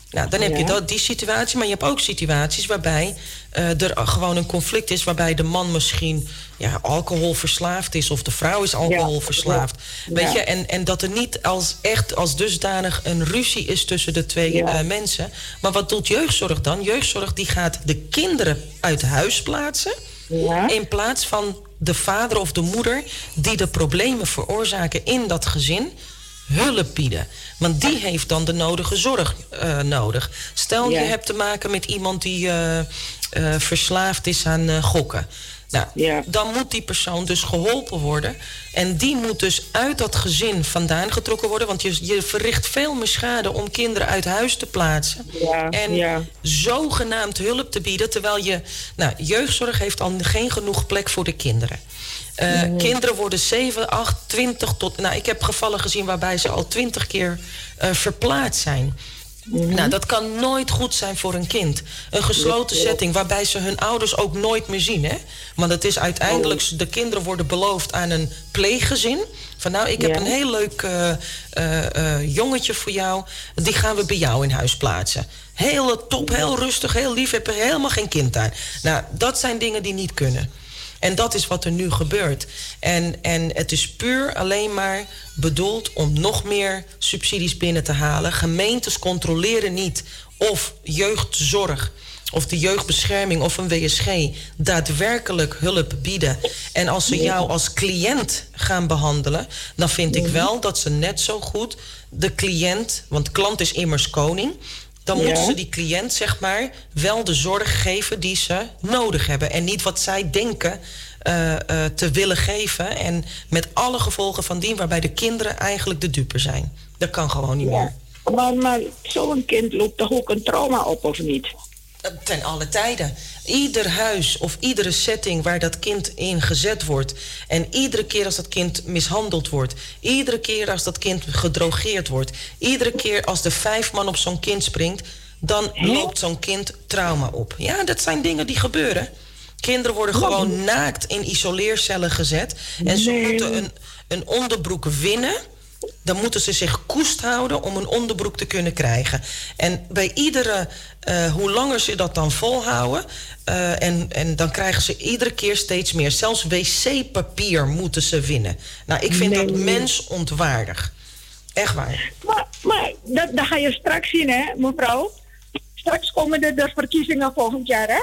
Nou, dan heb Ja. je dat, die situatie. Maar je hebt ook situaties waarbij uh, er gewoon een conflict is, waarbij de man misschien ja, alcoholverslaafd is of de vrouw is alcoholverslaafd. Ja. Weet Ja. je, en, en dat er niet als echt als dusdanig een ruzie is tussen de twee Ja. uh, mensen. Maar wat doet jeugdzorg dan? Jeugdzorg die gaat de kinderen uit huis plaatsen, Ja. in plaats van de vader of de moeder die de problemen veroorzaken in dat gezin hulp bieden. Want die heeft dan de nodige zorg uh, nodig. Stel, Ja. je hebt te maken met iemand die uh, uh, verslaafd is aan uh, gokken. Nou, Ja. dan moet die persoon dus geholpen worden. En die moet dus uit dat gezin vandaan getrokken worden. Want je, je verricht veel meer schade om kinderen uit huis te plaatsen. Ja, en ja. zogenaamd hulp te bieden. Terwijl je... Nou, jeugdzorg heeft al geen genoeg plek voor de kinderen. Uh, mm. Kinderen worden zeven, acht, twintig tot... Nou, ik heb gevallen gezien waarbij ze al twintig keer uh, verplaatst zijn. Mm-hmm. Nou, dat kan nooit goed zijn voor een kind. Een gesloten ja. setting waarbij ze hun ouders ook nooit meer zien, hè? Want het is uiteindelijk... De kinderen worden beloofd aan een pleeggezin. Van nou, ik heb ja. een heel leuk uh, uh, uh, jongetje voor jou. Die gaan we bij jou in huis plaatsen. Heel top, heel rustig, heel lief. Heb er helemaal geen kind aan. Nou, dat zijn dingen die niet kunnen. En dat is wat er nu gebeurt. En, en het is puur alleen maar bedoeld om nog meer subsidies binnen te halen. Gemeentes controleren niet of jeugdzorg of de jeugdbescherming of een W S G daadwerkelijk hulp bieden. En als ze jou als cliënt gaan behandelen, dan vind ik wel dat ze net zo goed de cliënt, want klant is immers koning, dan ja. moeten ze die cliënt, zeg maar, wel de zorg geven die ze nodig hebben. En niet wat zij denken uh, uh, te willen geven. En met alle gevolgen van dien, waarbij de kinderen eigenlijk de dupe zijn. Dat kan gewoon niet ja. meer. Maar, maar zo'n kind loopt toch ook een trauma op, of niet? Ten alle tijden. Ieder huis of iedere setting waar dat kind in gezet wordt, en iedere keer als dat kind mishandeld wordt, iedere keer als dat kind gedrogeerd wordt, iedere keer als de vijf man op zo'n kind springt, dan He? loopt zo'n kind trauma op. Ja, dat zijn dingen die gebeuren. Kinderen worden gewoon naakt in isoleercellen gezet en ze nee. moeten een, een onderbroek winnen. Dan moeten ze zich koest houden om een onderbroek te kunnen krijgen. En bij iedere, uh, hoe langer ze dat dan volhouden, Uh, en, en dan krijgen ze iedere keer steeds meer. Zelfs wc-papier moeten ze winnen. Nou, ik vind nee, dat nee. mensontwaardig. Echt waar. Maar, maar dat, dat ga je straks zien, hè, mevrouw. Straks komen er de verkiezingen volgend jaar, hè?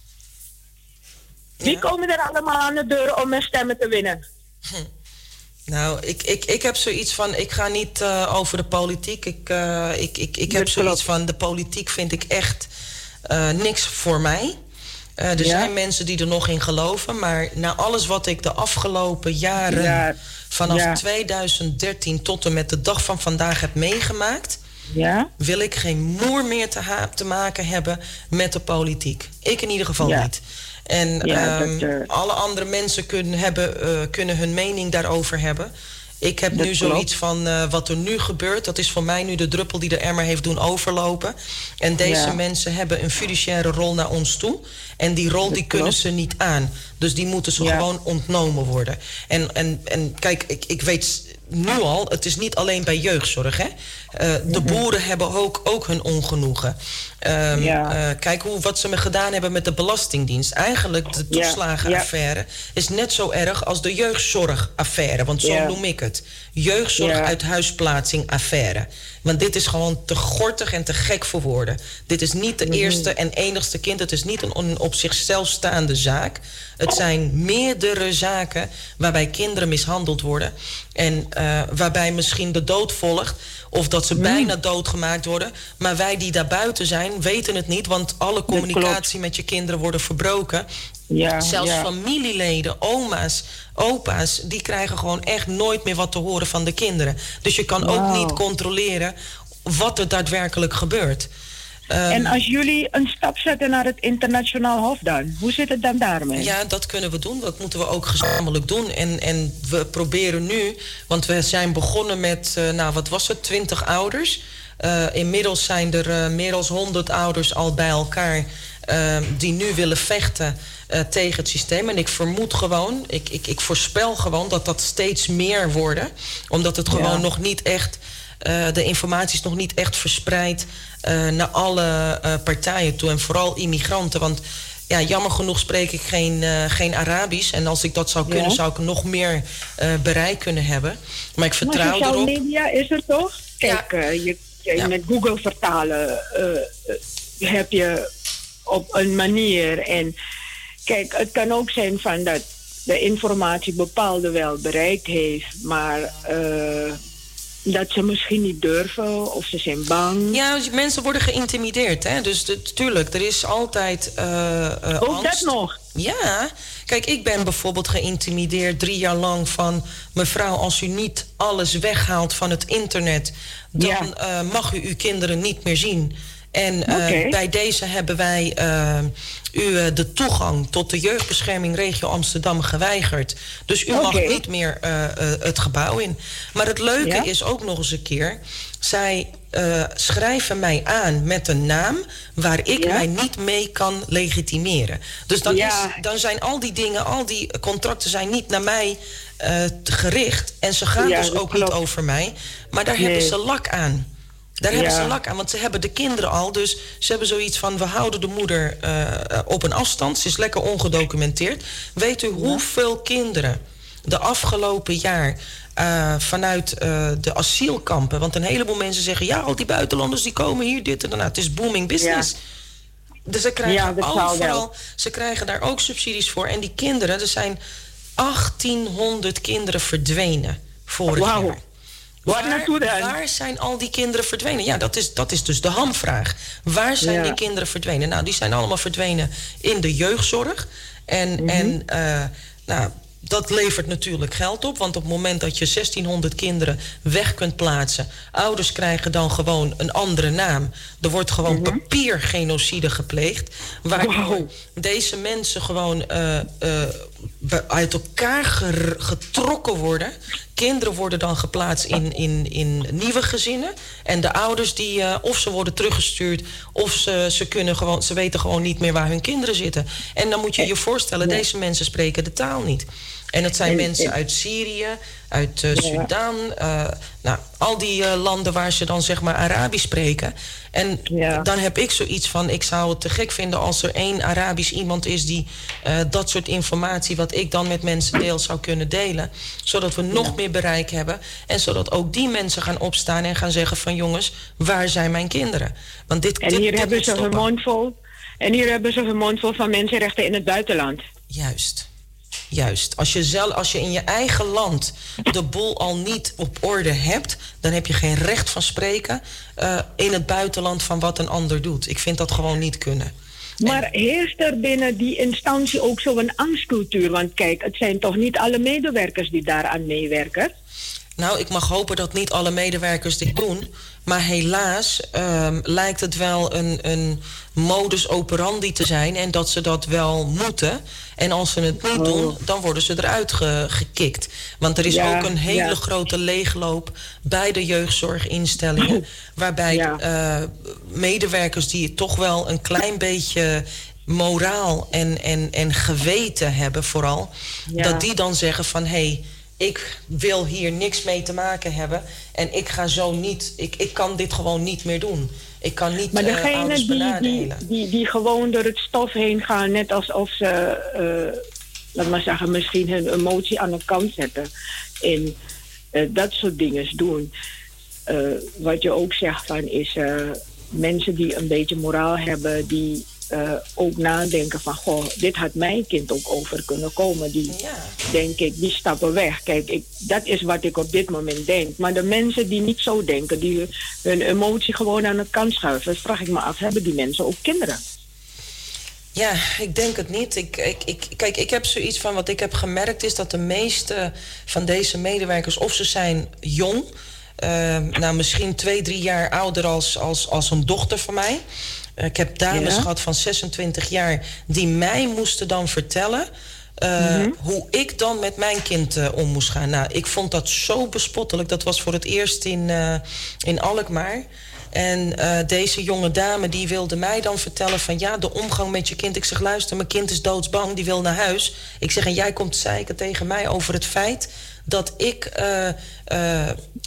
Wie ja. komen er allemaal aan de deur om mijn stemmen te winnen? Hm. Nou, ik, ik, ik heb zoiets van, ik ga niet uh, over de politiek. Ik, uh, ik, ik, ik heb zoiets van, de politiek vind ik echt uh, niks voor mij. Uh, er ja. zijn mensen die er nog in geloven, maar na alles wat ik de afgelopen jaren, ja. vanaf ja. twintig dertien tot en met de dag van vandaag heb meegemaakt, ja. wil ik geen moer meer te, ha- te maken hebben met de politiek. Ik in ieder geval ja. niet. En ja, um, dat, uh, alle andere mensen kunnen, hebben, uh, kunnen hun mening daarover hebben. Ik heb nu zoiets van, uh, wat er nu gebeurt, dat is voor mij nu de druppel die de emmer heeft doen overlopen. En deze ja. mensen hebben een fiduciaire rol naar ons toe. En die rol dat die kunnen ze niet aan. Dus die moeten ze ja. gewoon ontnomen worden. En, en, en kijk, ik, ik weet nu al, het is niet alleen bij jeugdzorg, hè. Uh, de boeren hebben ook, ook hun ongenoegen. Um, ja. uh, kijk hoe, wat ze me gedaan hebben met de Belastingdienst. Eigenlijk de toeslagenaffaire ja. ja. is net zo erg als de jeugdzorgaffaire. Want zo ja. noem ik het. Jeugdzorg ja. uit huisplaatsing affaire. Want dit is gewoon te gortig en te gek voor woorden. Dit is niet de mm-hmm. eerste en enigste kind. Het is niet een on, op zichzelf staande zaak. Het zijn meerdere zaken waarbij kinderen mishandeld worden. En uh, waarbij misschien de dood volgt. Of dat ze mm. bijna doodgemaakt worden. Maar wij die daar buiten zijn, weten het niet. Want alle communicatie met je kinderen worden verbroken. Ja, Zelfs ja. familieleden, oma's, opa's, die krijgen gewoon echt nooit meer wat te horen van de kinderen. Dus je kan wow. ook niet controleren wat er daadwerkelijk gebeurt. Um, en als jullie een stap zetten naar het internationaal hof dan, hoe zit het dan daarmee? Ja, dat kunnen we doen. Dat moeten we ook gezamenlijk doen. En, en we proberen nu, want we zijn begonnen met, uh, nou wat was het, twintig ouders. Uh, inmiddels zijn er uh, meer dan honderd ouders al bij elkaar uh, die nu willen vechten uh, tegen het systeem. En ik vermoed gewoon, ik, ik, ik voorspel gewoon dat dat steeds meer worden. Omdat het gewoon ja. nog niet echt Uh, de informatie is nog niet echt verspreid uh, naar alle uh, partijen toe. En vooral immigranten. Want ja, jammer genoeg spreek ik geen, uh, geen Arabisch. En als ik dat zou kunnen, ja. zou ik nog meer uh, bereik kunnen hebben. Maar ik vertrouw maar erop. Maar media is er toch? Kijk, ja. uh, je, je, ja. met Google vertalen uh, uh, heb je op een manier. En kijk, het kan ook zijn van dat de informatie bepaalde wel bereikt heeft, maar uh, dat ze misschien niet durven of ze zijn bang. Ja, mensen worden geïntimideerd, hè? Dus natuurlijk, er is altijd uh, uh, ook angst. Dat nog? Ja. Kijk, ik ben bijvoorbeeld geïntimideerd drie jaar lang van mevrouw, als u niet alles weghaalt van het internet, dan ja. uh, mag u uw kinderen niet meer zien. En uh, okay. bij deze hebben wij uh, u uh, de toegang tot de jeugdbescherming regio Amsterdam geweigerd. Dus u okay. mag niet meer uh, uh, het gebouw in. Maar het leuke ja? is ook nog eens een keer, zij uh, schrijven mij aan met een naam waar ik ja? mij niet mee kan legitimeren. Dus dan, ja. is, dan zijn al die dingen, al die contracten zijn niet naar mij uh, gericht. En ze gaan ja, dus ook klopt. niet over mij. Maar daar nee. hebben ze lak aan. Daar ja. hebben ze lak aan, want ze hebben de kinderen al. Dus ze hebben zoiets van, we houden de moeder uh, op een afstand. Ze is lekker ongedocumenteerd. Weet u ja. hoeveel kinderen de afgelopen jaar uh, vanuit uh, de asielkampen... want een heleboel mensen zeggen, ja, al die buitenlanders die komen hier, dit en dat. Nou, het is booming business. Ja. Dus ze krijgen ja, overal, ze krijgen daar ook subsidies voor. En die kinderen, er zijn achttienhonderd kinderen verdwenen vorig wow. jaar. Waar, naartoe dan? Waar zijn al die kinderen verdwenen? Ja, dat is, dat is dus de hamvraag. Waar zijn ja. die kinderen verdwenen? Nou, die zijn allemaal verdwenen in de jeugdzorg. En, mm-hmm. en uh, nou, dat levert natuurlijk geld op. Want op het moment dat je zestienhonderd kinderen weg kunt plaatsen, ouders krijgen dan gewoon een andere naam. Er wordt gewoon mm-hmm. papiergenocide gepleegd. Waardoor wow. deze mensen gewoon uh, uh, uit elkaar getrokken worden. Kinderen worden dan geplaatst in, in, in nieuwe gezinnen. En de ouders die uh, of ze worden teruggestuurd, of ze, ze, kunnen gewoon, ze weten gewoon niet meer waar hun kinderen zitten. En dan moet je je voorstellen, ja. deze mensen spreken de taal niet. En het zijn en, mensen en, uit Syrië, uit uh, ja. Sudan. Uh, nou, al die uh, landen waar ze dan zeg maar Arabisch spreken. En ja. dan heb ik zoiets van, ik zou het te gek vinden als er één Arabisch iemand is die uh, dat soort informatie wat ik dan met mensen deel zou kunnen delen. Zodat we nog ja. meer bereik hebben. En zodat ook die mensen gaan opstaan en gaan zeggen van, jongens, waar zijn mijn kinderen? Want dit, en dit, hier dit hebben ze een mond vol. En hier hebben ze een mond vol van mensenrechten in het buitenland. Juist. Juist. Als je, zelf, als je in je eigen land de boel al niet op orde hebt, dan heb je geen recht van spreken uh, in het buitenland van wat een ander doet. Ik vind dat gewoon niet kunnen. Maar heerst er binnen die instantie ook zo'n angstcultuur? Want kijk, het zijn toch niet alle medewerkers die daaraan meewerken? Nou, ik mag hopen dat niet alle medewerkers dit doen. Maar helaas um, lijkt het wel een, een modus operandi te zijn en dat ze dat wel moeten. En als ze het niet doen, dan worden ze eruit ge, gekikt. Want er is ja, ook een hele ja. grote leegloop bij de jeugdzorginstellingen, waarbij ja. uh, medewerkers die toch wel een klein beetje moraal en, en, en geweten hebben vooral, ja. dat die dan zeggen van, hé, hey, ik wil hier niks mee te maken hebben en ik ga zo niet, ik, ik kan dit gewoon niet meer doen. Ik kan niet maar degene uh, ouders benadelen. Die, die, die gewoon door het stof heen gaan, net alsof ze, uh, laat maar zeggen, misschien hun emotie aan de kant zetten en uh, dat soort dingen doen. Uh, wat je ook zegt van is uh, mensen die een beetje moraal hebben, die Uh, ook nadenken van, goh, dit had mijn kind ook over kunnen komen. Die, ja. denk ik, die stappen weg. Kijk, ik, dat is wat ik op dit moment denk. Maar de mensen die niet zo denken, die hun emotie gewoon aan de kant schuiven, vraag ik me af, hebben die mensen ook kinderen? Ja, ik denk het niet. Ik, ik, ik, kijk, ik heb zoiets van, wat ik heb gemerkt is dat de meeste van deze medewerkers, of ze zijn jong, uh, nou misschien twee, drie jaar ouder als, als, als een dochter van mij. Ik heb dames ja. gehad van zesentwintig jaar die mij moesten dan vertellen uh, mm-hmm. hoe ik dan met mijn kind uh, om moest gaan. Nou, ik vond dat zo bespottelijk. Dat was voor het eerst in, uh, in Alkmaar. En uh, deze jonge dame die wilde mij dan vertellen van, ja, de omgang met je kind. Ik zeg, luister, mijn kind is doodsbang, die wil naar huis. Ik zeg, en jij komt zeiken tegen mij over het feit dat ik uh, uh,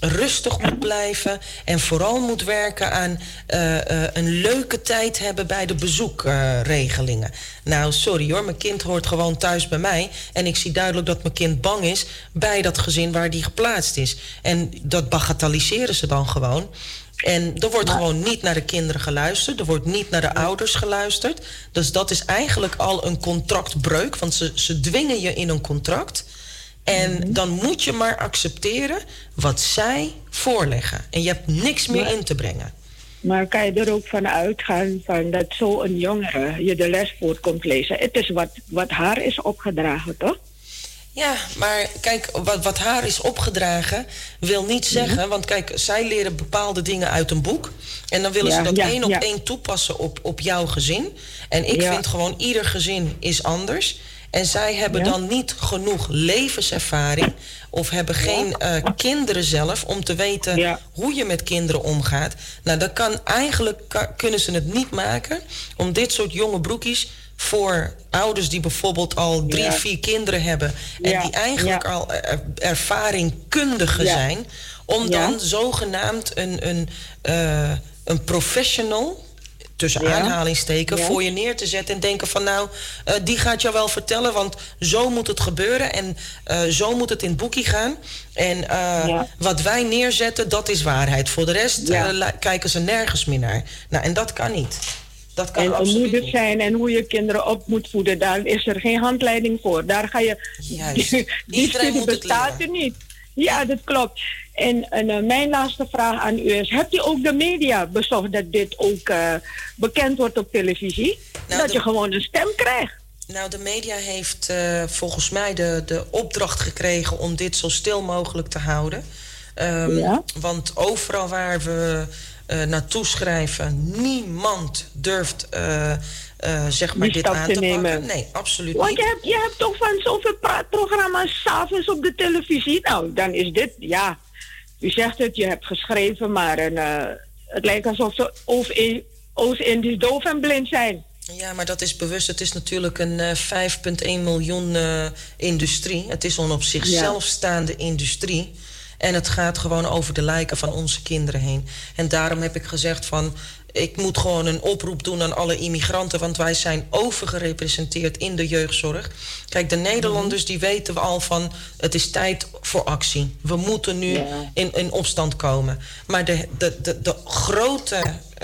rustig moet blijven en vooral moet werken aan uh, uh, een leuke tijd hebben bij de bezoekregelingen. Uh, nou, sorry hoor, mijn kind hoort gewoon thuis bij mij en ik zie duidelijk dat mijn kind bang is bij dat gezin waar die geplaatst is. En dat bagatelliseren ze dan gewoon. En er wordt maar gewoon niet naar de kinderen geluisterd. Er wordt niet naar de ouders geluisterd. Dus dat is eigenlijk al een contractbreuk. Want ze, ze dwingen je in een contract. En mm-hmm. dan moet je maar accepteren wat zij voorleggen. En je hebt niks meer maar, in te brengen. Maar kan je er ook van uitgaan van dat zo'n jongere je de les voor komt lezen? Het is wat, wat haar is opgedragen, toch? Ja, maar kijk, wat, wat haar is opgedragen wil niet zeggen... Mm-hmm. Want kijk, zij leren bepaalde dingen uit een boek... en dan willen ja, ze dat ja, één op ja. één toepassen op, op jouw gezin. En ik ja. vind gewoon, ieder gezin is anders... En zij hebben ja. dan niet genoeg levenservaring... of hebben geen uh, kinderen zelf om te weten ja. hoe je met kinderen omgaat. Nou, dat kan eigenlijk ka- kunnen ze het niet maken... om dit soort jonge broekies voor ouders die bijvoorbeeld al drie, ja. vier kinderen hebben... en ja. die eigenlijk ja. al er, ervaringkundigen ja. zijn... om ja. dan zogenaamd een, een, uh, een professional... tussen ja. aanhalingsteken, ja. voor je neer te zetten... en denken van nou, uh, die gaat jou wel vertellen... want zo moet het gebeuren en uh, zo moet het in het boekie gaan. En uh, ja. wat wij neerzetten, dat is waarheid. Voor de rest ja. uh, kijken ze nergens meer naar. Nou, en dat kan niet. Dat kan en absoluut moeder niet. zijn en hoe je kinderen op moet voeden... daar is er geen handleiding voor. Daar ga je... Juist. Die, die studie bestaat er niet. Ja, dat klopt. En, en uh, mijn laatste vraag aan u is... hebt u ook de media bezocht dat dit ook uh, bekend wordt op televisie? Nou, dat de, je gewoon een stem krijgt? Nou, de media heeft uh, volgens mij de, de opdracht gekregen... om dit zo stil mogelijk te houden. Um, ja? Want overal waar we uh, naartoe schrijven... niemand durft... Uh, Uh, zeg maar die dit aan te, te nemen. pakken. Nee, absoluut Want niet. Je hebt, je hebt toch van zoveel praatprogramma's 's avonds op de televisie. Nou, dan is dit, ja... U zegt het, je hebt geschreven, maar een, uh, het lijkt alsof ze Oost-Indisch doof en blind zijn. Ja, maar dat is bewust. Het is natuurlijk een uh, vijf komma één miljoen uh, industrie. Het is een op zichzelf ja. staande industrie. En het gaat gewoon over de lijken van onze kinderen heen. En daarom heb ik gezegd van... ik moet gewoon een oproep doen aan alle immigranten... want wij zijn overgerepresenteerd in de jeugdzorg. Kijk, de Nederlanders die weten al van... het is tijd voor actie. We moeten nu ja. in, in opstand komen. Maar de, de, de, de grote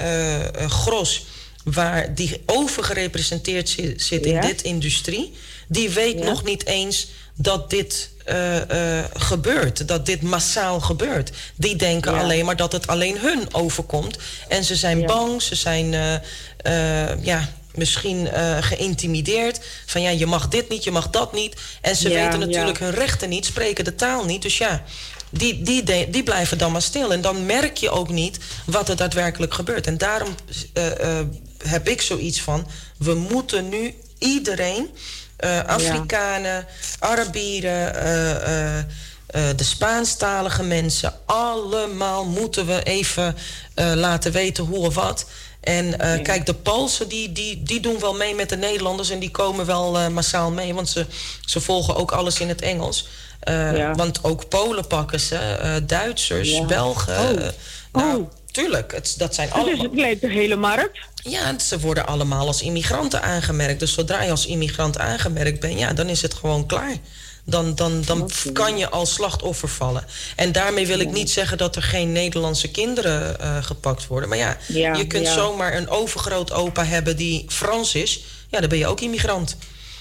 uh, gros... waar die overgerepresenteerd zit, zit ja. in dit industrie... die weet ja. nog niet eens dat dit... Uh, uh, gebeurt, dat dit massaal gebeurt. Die denken ja. alleen maar dat het alleen hun overkomt. En ze zijn ja. bang, ze zijn uh, uh, ja, misschien uh, geïntimideerd. Van ja, je mag dit niet, je mag dat niet. En ze ja, weten natuurlijk ja. hun rechten niet, spreken de taal niet. Dus ja, die, die, de, die blijven dan maar stil. En dan merk je ook niet wat er daadwerkelijk gebeurt. En daarom uh, uh, heb ik zoiets van... we moeten nu iedereen... Uh, Afrikanen, ja. Arabieren, uh, uh, uh, de Spaanstalige mensen... allemaal moeten we even uh, laten weten hoe of wat. En uh, ja. kijk, de Poolsen die, die, die doen wel mee met de Nederlanders... en die komen wel uh, massaal mee, want ze, ze volgen ook alles in het Engels. Uh, ja. Want ook Polen pakken ze, uh, Duitsers, ja. Belgen... Oh. Uh, nou, oh. Tuurlijk, het, dat zijn allemaal... Dus het lijkt de hele markt? Ja, ze worden allemaal als immigranten aangemerkt. Dus zodra je als immigrant aangemerkt bent... ja, dan is het gewoon klaar. Dan, dan, dan okay. kan je als slachtoffer vallen. En daarmee wil ik ja. niet zeggen dat er geen Nederlandse kinderen uh, gepakt worden. Maar ja, ja je kunt ja. zomaar een overgrootopa hebben die Frans is. Ja, dan ben je ook immigrant.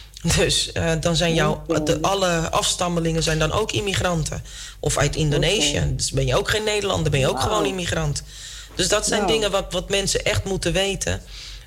Dus uh, dan zijn jouw... De, alle afstammelingen zijn dan ook immigranten. Of uit Indonesië. Okay. Dus ben je ook geen Nederlander, ben je ook wow. gewoon immigrant. Dus dat zijn wow. dingen wat, wat mensen echt moeten weten.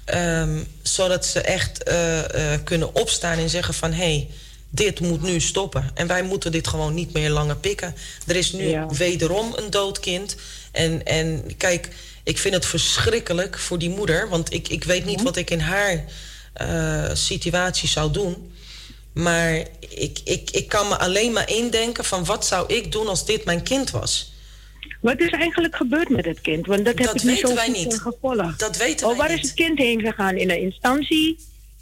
Um, zodat ze echt uh, uh, kunnen opstaan en zeggen van... hé, hey, dit moet nu stoppen. En wij moeten dit gewoon niet meer langer pikken. Er is nu ja. wederom een dood kind. En, en kijk, ik vind het verschrikkelijk voor die moeder. Want ik, ik weet niet ja. wat ik in haar uh, situatie zou doen. Maar ik, ik, ik kan me alleen maar indenken van... wat zou ik doen als dit mijn kind was? Wat is eigenlijk gebeurd met het kind? Want dat, dat heb ik niet zo wij niet. gevolgd. Dat weten oh, wij waar niet. is het kind heen gegaan? In een instantie?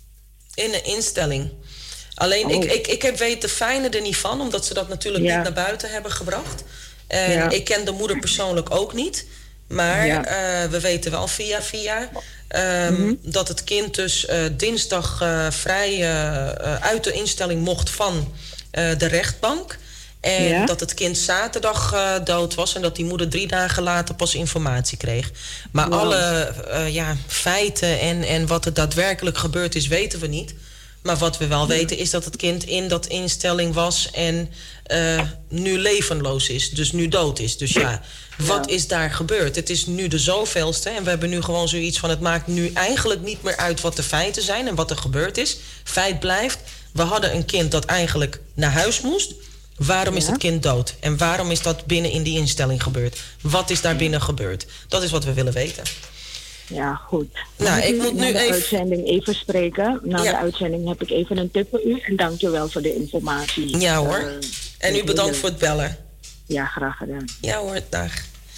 In een instelling. Alleen, oh. ik, ik, ik heb weet de fijne er niet van... omdat ze dat natuurlijk ja. niet naar buiten hebben gebracht. En Ja. ik ken de moeder persoonlijk ook niet. Maar Ja. uh, we weten wel via via... Um, mm-hmm. dat het kind dus uh, dinsdag uh, vrij uh, uh, uit de instelling mocht van uh, de rechtbank. En ja. dat het kind zaterdag uh, dood was... en dat die moeder drie dagen later pas informatie kreeg. Maar wow. alle uh, ja, feiten en, en wat er daadwerkelijk gebeurd is, weten we niet. Maar wat we wel weten is dat het kind in dat instelling was... en uh, nu levenloos is, dus nu dood is. Dus ja, wat ja. is daar gebeurd? Het is nu de zoveelste en we hebben nu gewoon zoiets van... het maakt nu eigenlijk niet meer uit wat de feiten zijn en wat er gebeurd is. Feit blijft, we hadden een kind dat eigenlijk naar huis moest... Waarom is ja. het kind dood? En waarom is dat binnen in die instelling gebeurd? Wat is daar binnen gebeurd? Dat is wat we willen weten. Ja, goed. Nou, ik, ik moet nu de even... uitzending even spreken. Na ja. de uitzending heb ik even een tip voor u. En dank u wel voor de informatie. Ja hoor. Uh, en u bedankt voor het bellen. Ja, graag gedaan. Ja hoor, dag.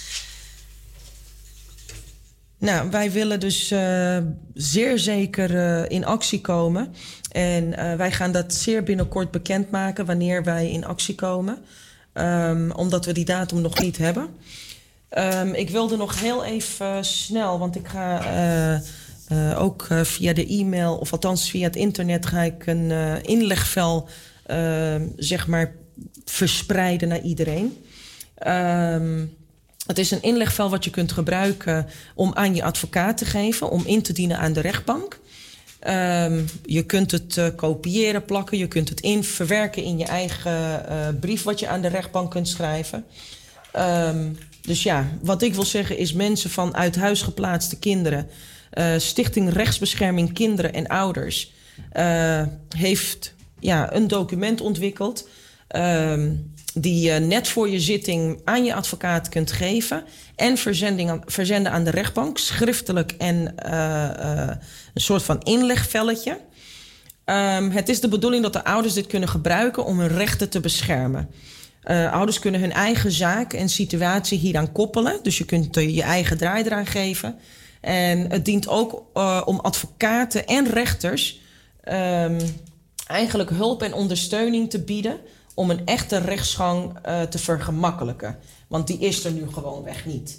Nou, wij willen dus uh, zeer zeker uh, in actie komen. En uh, wij gaan dat zeer binnenkort bekendmaken wanneer wij in actie komen. Um, omdat we die datum nog niet hebben. Um, ik wilde nog heel even uh, snel, want ik ga uh, uh, ook uh, via de e-mail... of althans via het internet ga ik een uh, inlegvel uh, zeg maar verspreiden naar iedereen. Um, Het is een inlegvel wat je kunt gebruiken om aan je advocaat te geven... om in te dienen aan de rechtbank. Um, je kunt het uh, kopiëren, plakken, je kunt het in, verwerken in je eigen uh, brief... wat je aan de rechtbank kunt schrijven. Um, dus ja, wat ik wil zeggen is mensen van uit huis geplaatste kinderen... Uh, Stichting Rechtsbescherming Kinderen en Ouders... Uh, heeft ja, een document ontwikkeld... Um, die je net voor je zitting aan je advocaat kunt geven... en verzending, verzenden aan de rechtbank, schriftelijk en uh, uh, een soort van inlegvelletje. Um, het is de bedoeling dat de ouders dit kunnen gebruiken om hun rechten te beschermen. Uh, ouders kunnen hun eigen zaak en situatie hieraan koppelen. Dus je kunt er je eigen draai eraan geven. En het dient ook uh, om advocaten en rechters... Um, eigenlijk hulp en ondersteuning te bieden... om een echte rechtsgang uh, te vergemakkelijken. Want die is er nu gewoonweg niet.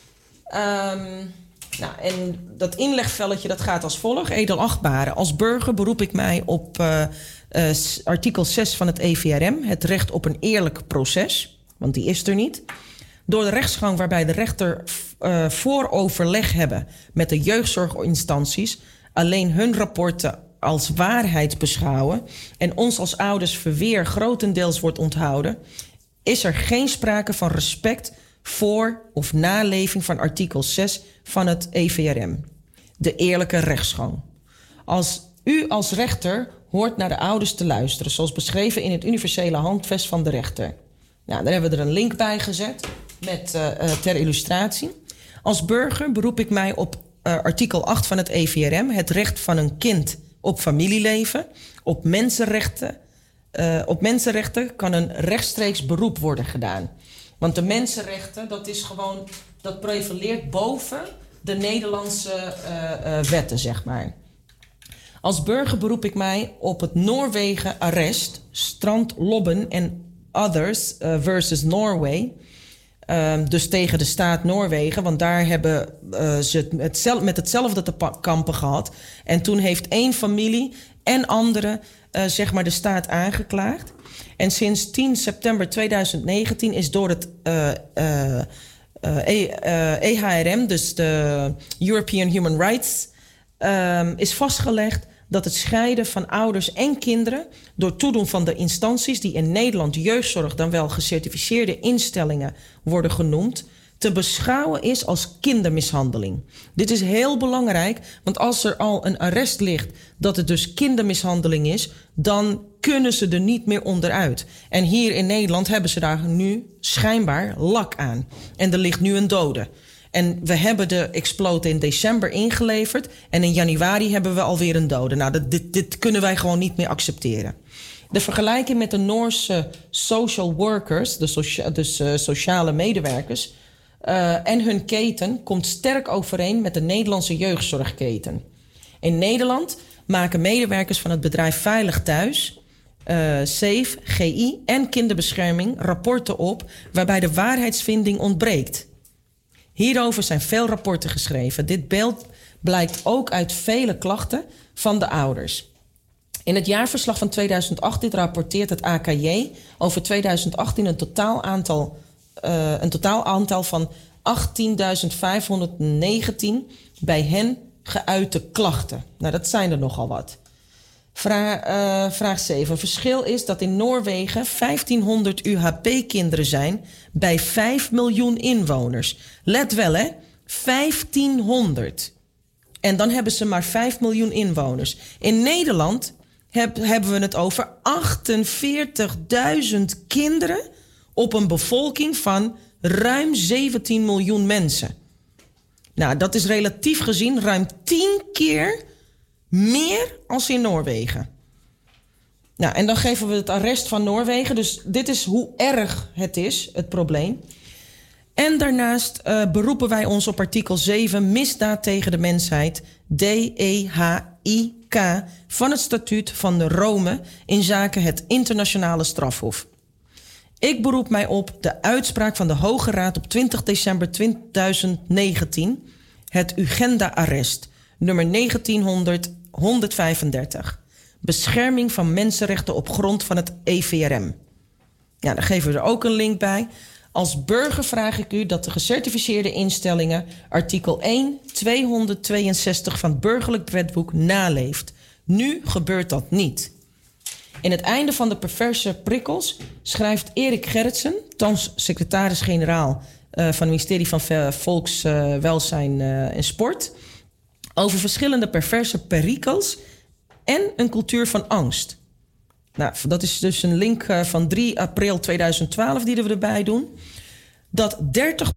Um, nou, en dat inlegvelletje dat gaat als volgt. Edelachtbare. Als burger beroep ik mij op uh, uh, artikel zes van het E V R M... het recht op een eerlijk proces, want die is er niet... door de rechtsgang waarbij de rechter uh, voor overleg hebben... met de jeugdzorginstanties... alleen hun rapporten als waarheid beschouwen... en ons als ouders verweer grotendeels wordt onthouden... is er geen sprake van respect voor of naleving van artikel zes van het E V R M. De eerlijke rechtsgang. Als u als rechter hoort naar de ouders te luisteren... zoals beschreven in het universele handvest van de rechter. Nou, daar hebben we er een link bij gezet met, uh, uh, ter illustratie. Als burger beroep ik mij op uh, artikel acht van het E V R M... het recht van een kind... op familieleven, op mensenrechten. Uh, op mensenrechten kan een rechtstreeks beroep worden gedaan. Want de mensenrechten, dat is gewoon, dat prevaleert boven de Nederlandse uh, uh, wetten, zeg maar. Als burger beroep ik mij op het Noorwegen arrest, Strand Lobben en Others uh, versus Norway. Um, dus tegen de staat Noorwegen, want daar hebben uh, ze het zel- met hetzelfde te pa- kampen gehad. En toen heeft één familie en anderen uh, zeg maar de staat aangeklaagd. En sinds tien september tweeduizend negentien is door het uh, uh, uh, E H R M, dus de European Human Rights, um, is vastgelegd dat het scheiden van ouders en kinderen door toedoen van de instanties die in Nederland jeugdzorg dan wel gecertificeerde instellingen worden genoemd, te beschouwen is als kindermishandeling. Dit is heel belangrijk, want als er al een arrest ligt dat het dus kindermishandeling is, dan kunnen ze er niet meer onderuit. En hier in Nederland hebben ze daar nu schijnbaar lak aan. En er ligt nu een dode. En we hebben de explode in december ingeleverd. En in januari hebben we alweer een dode. Nou, dit, dit kunnen wij gewoon niet meer accepteren. De vergelijking met de Noorse social workers, de socia- dus uh, sociale medewerkers, uh, en hun keten komt sterk overeen met de Nederlandse jeugdzorgketen. In Nederland maken medewerkers van het bedrijf Veilig Thuis uh, SAFE, G I en kinderbescherming rapporten op waarbij de waarheidsvinding ontbreekt. Hierover zijn veel rapporten geschreven. Dit beeld blijkt ook uit vele klachten van de ouders. In het jaarverslag van tweeduizend achttien rapporteert het A K J over tweeduizend achttien een totaal aantal, uh, een totaal aantal van achttienduizend vijfhonderdnegentien bij hen geuite klachten. Nou, dat zijn er nogal wat. Vraag, uh, vraag zeven. Verschil is dat in Noorwegen vijftienhonderd U H P-kinderen zijn bij vijf miljoen inwoners. Let wel, hè? vijftienhonderd. En dan hebben ze maar vijf miljoen inwoners. In Nederland heb, hebben we het over achtenveertigduizend kinderen op een bevolking van ruim zeventien miljoen mensen. Nou, dat is relatief gezien ruim tien keer meer als in Noorwegen. Nou, en dan geven we het arrest van Noorwegen. Dus dit is hoe erg het is, het probleem. En daarnaast uh, beroepen wij ons op artikel zeven... misdaad tegen de mensheid, D E H I K... van het statuut van de Rome in zaken het internationale strafhof. Ik beroep mij op de uitspraak van de Hoge Raad op twintig december tweeduizend negentien... het Uganda-arrest, nummer negentienhonderd honderdvijfendertig. Bescherming van mensenrechten op grond van het E V R M. Ja, daar geven we er ook een link bij. Als burger vraag ik u dat de gecertificeerde instellingen artikel één tweehonderdtweeënzestig van het burgerlijk wetboek naleeft. Nu gebeurt dat niet. In het einde van de perverse prikkels schrijft Erik Gerritsen, thans secretaris-generaal uh, van het ministerie van Volkswelzijn uh, en Sport, over verschillende perverse perikels en een cultuur van angst. Nou, dat is dus een link uh, van drie april tweeduizend twaalf die we erbij doen. Dat dertig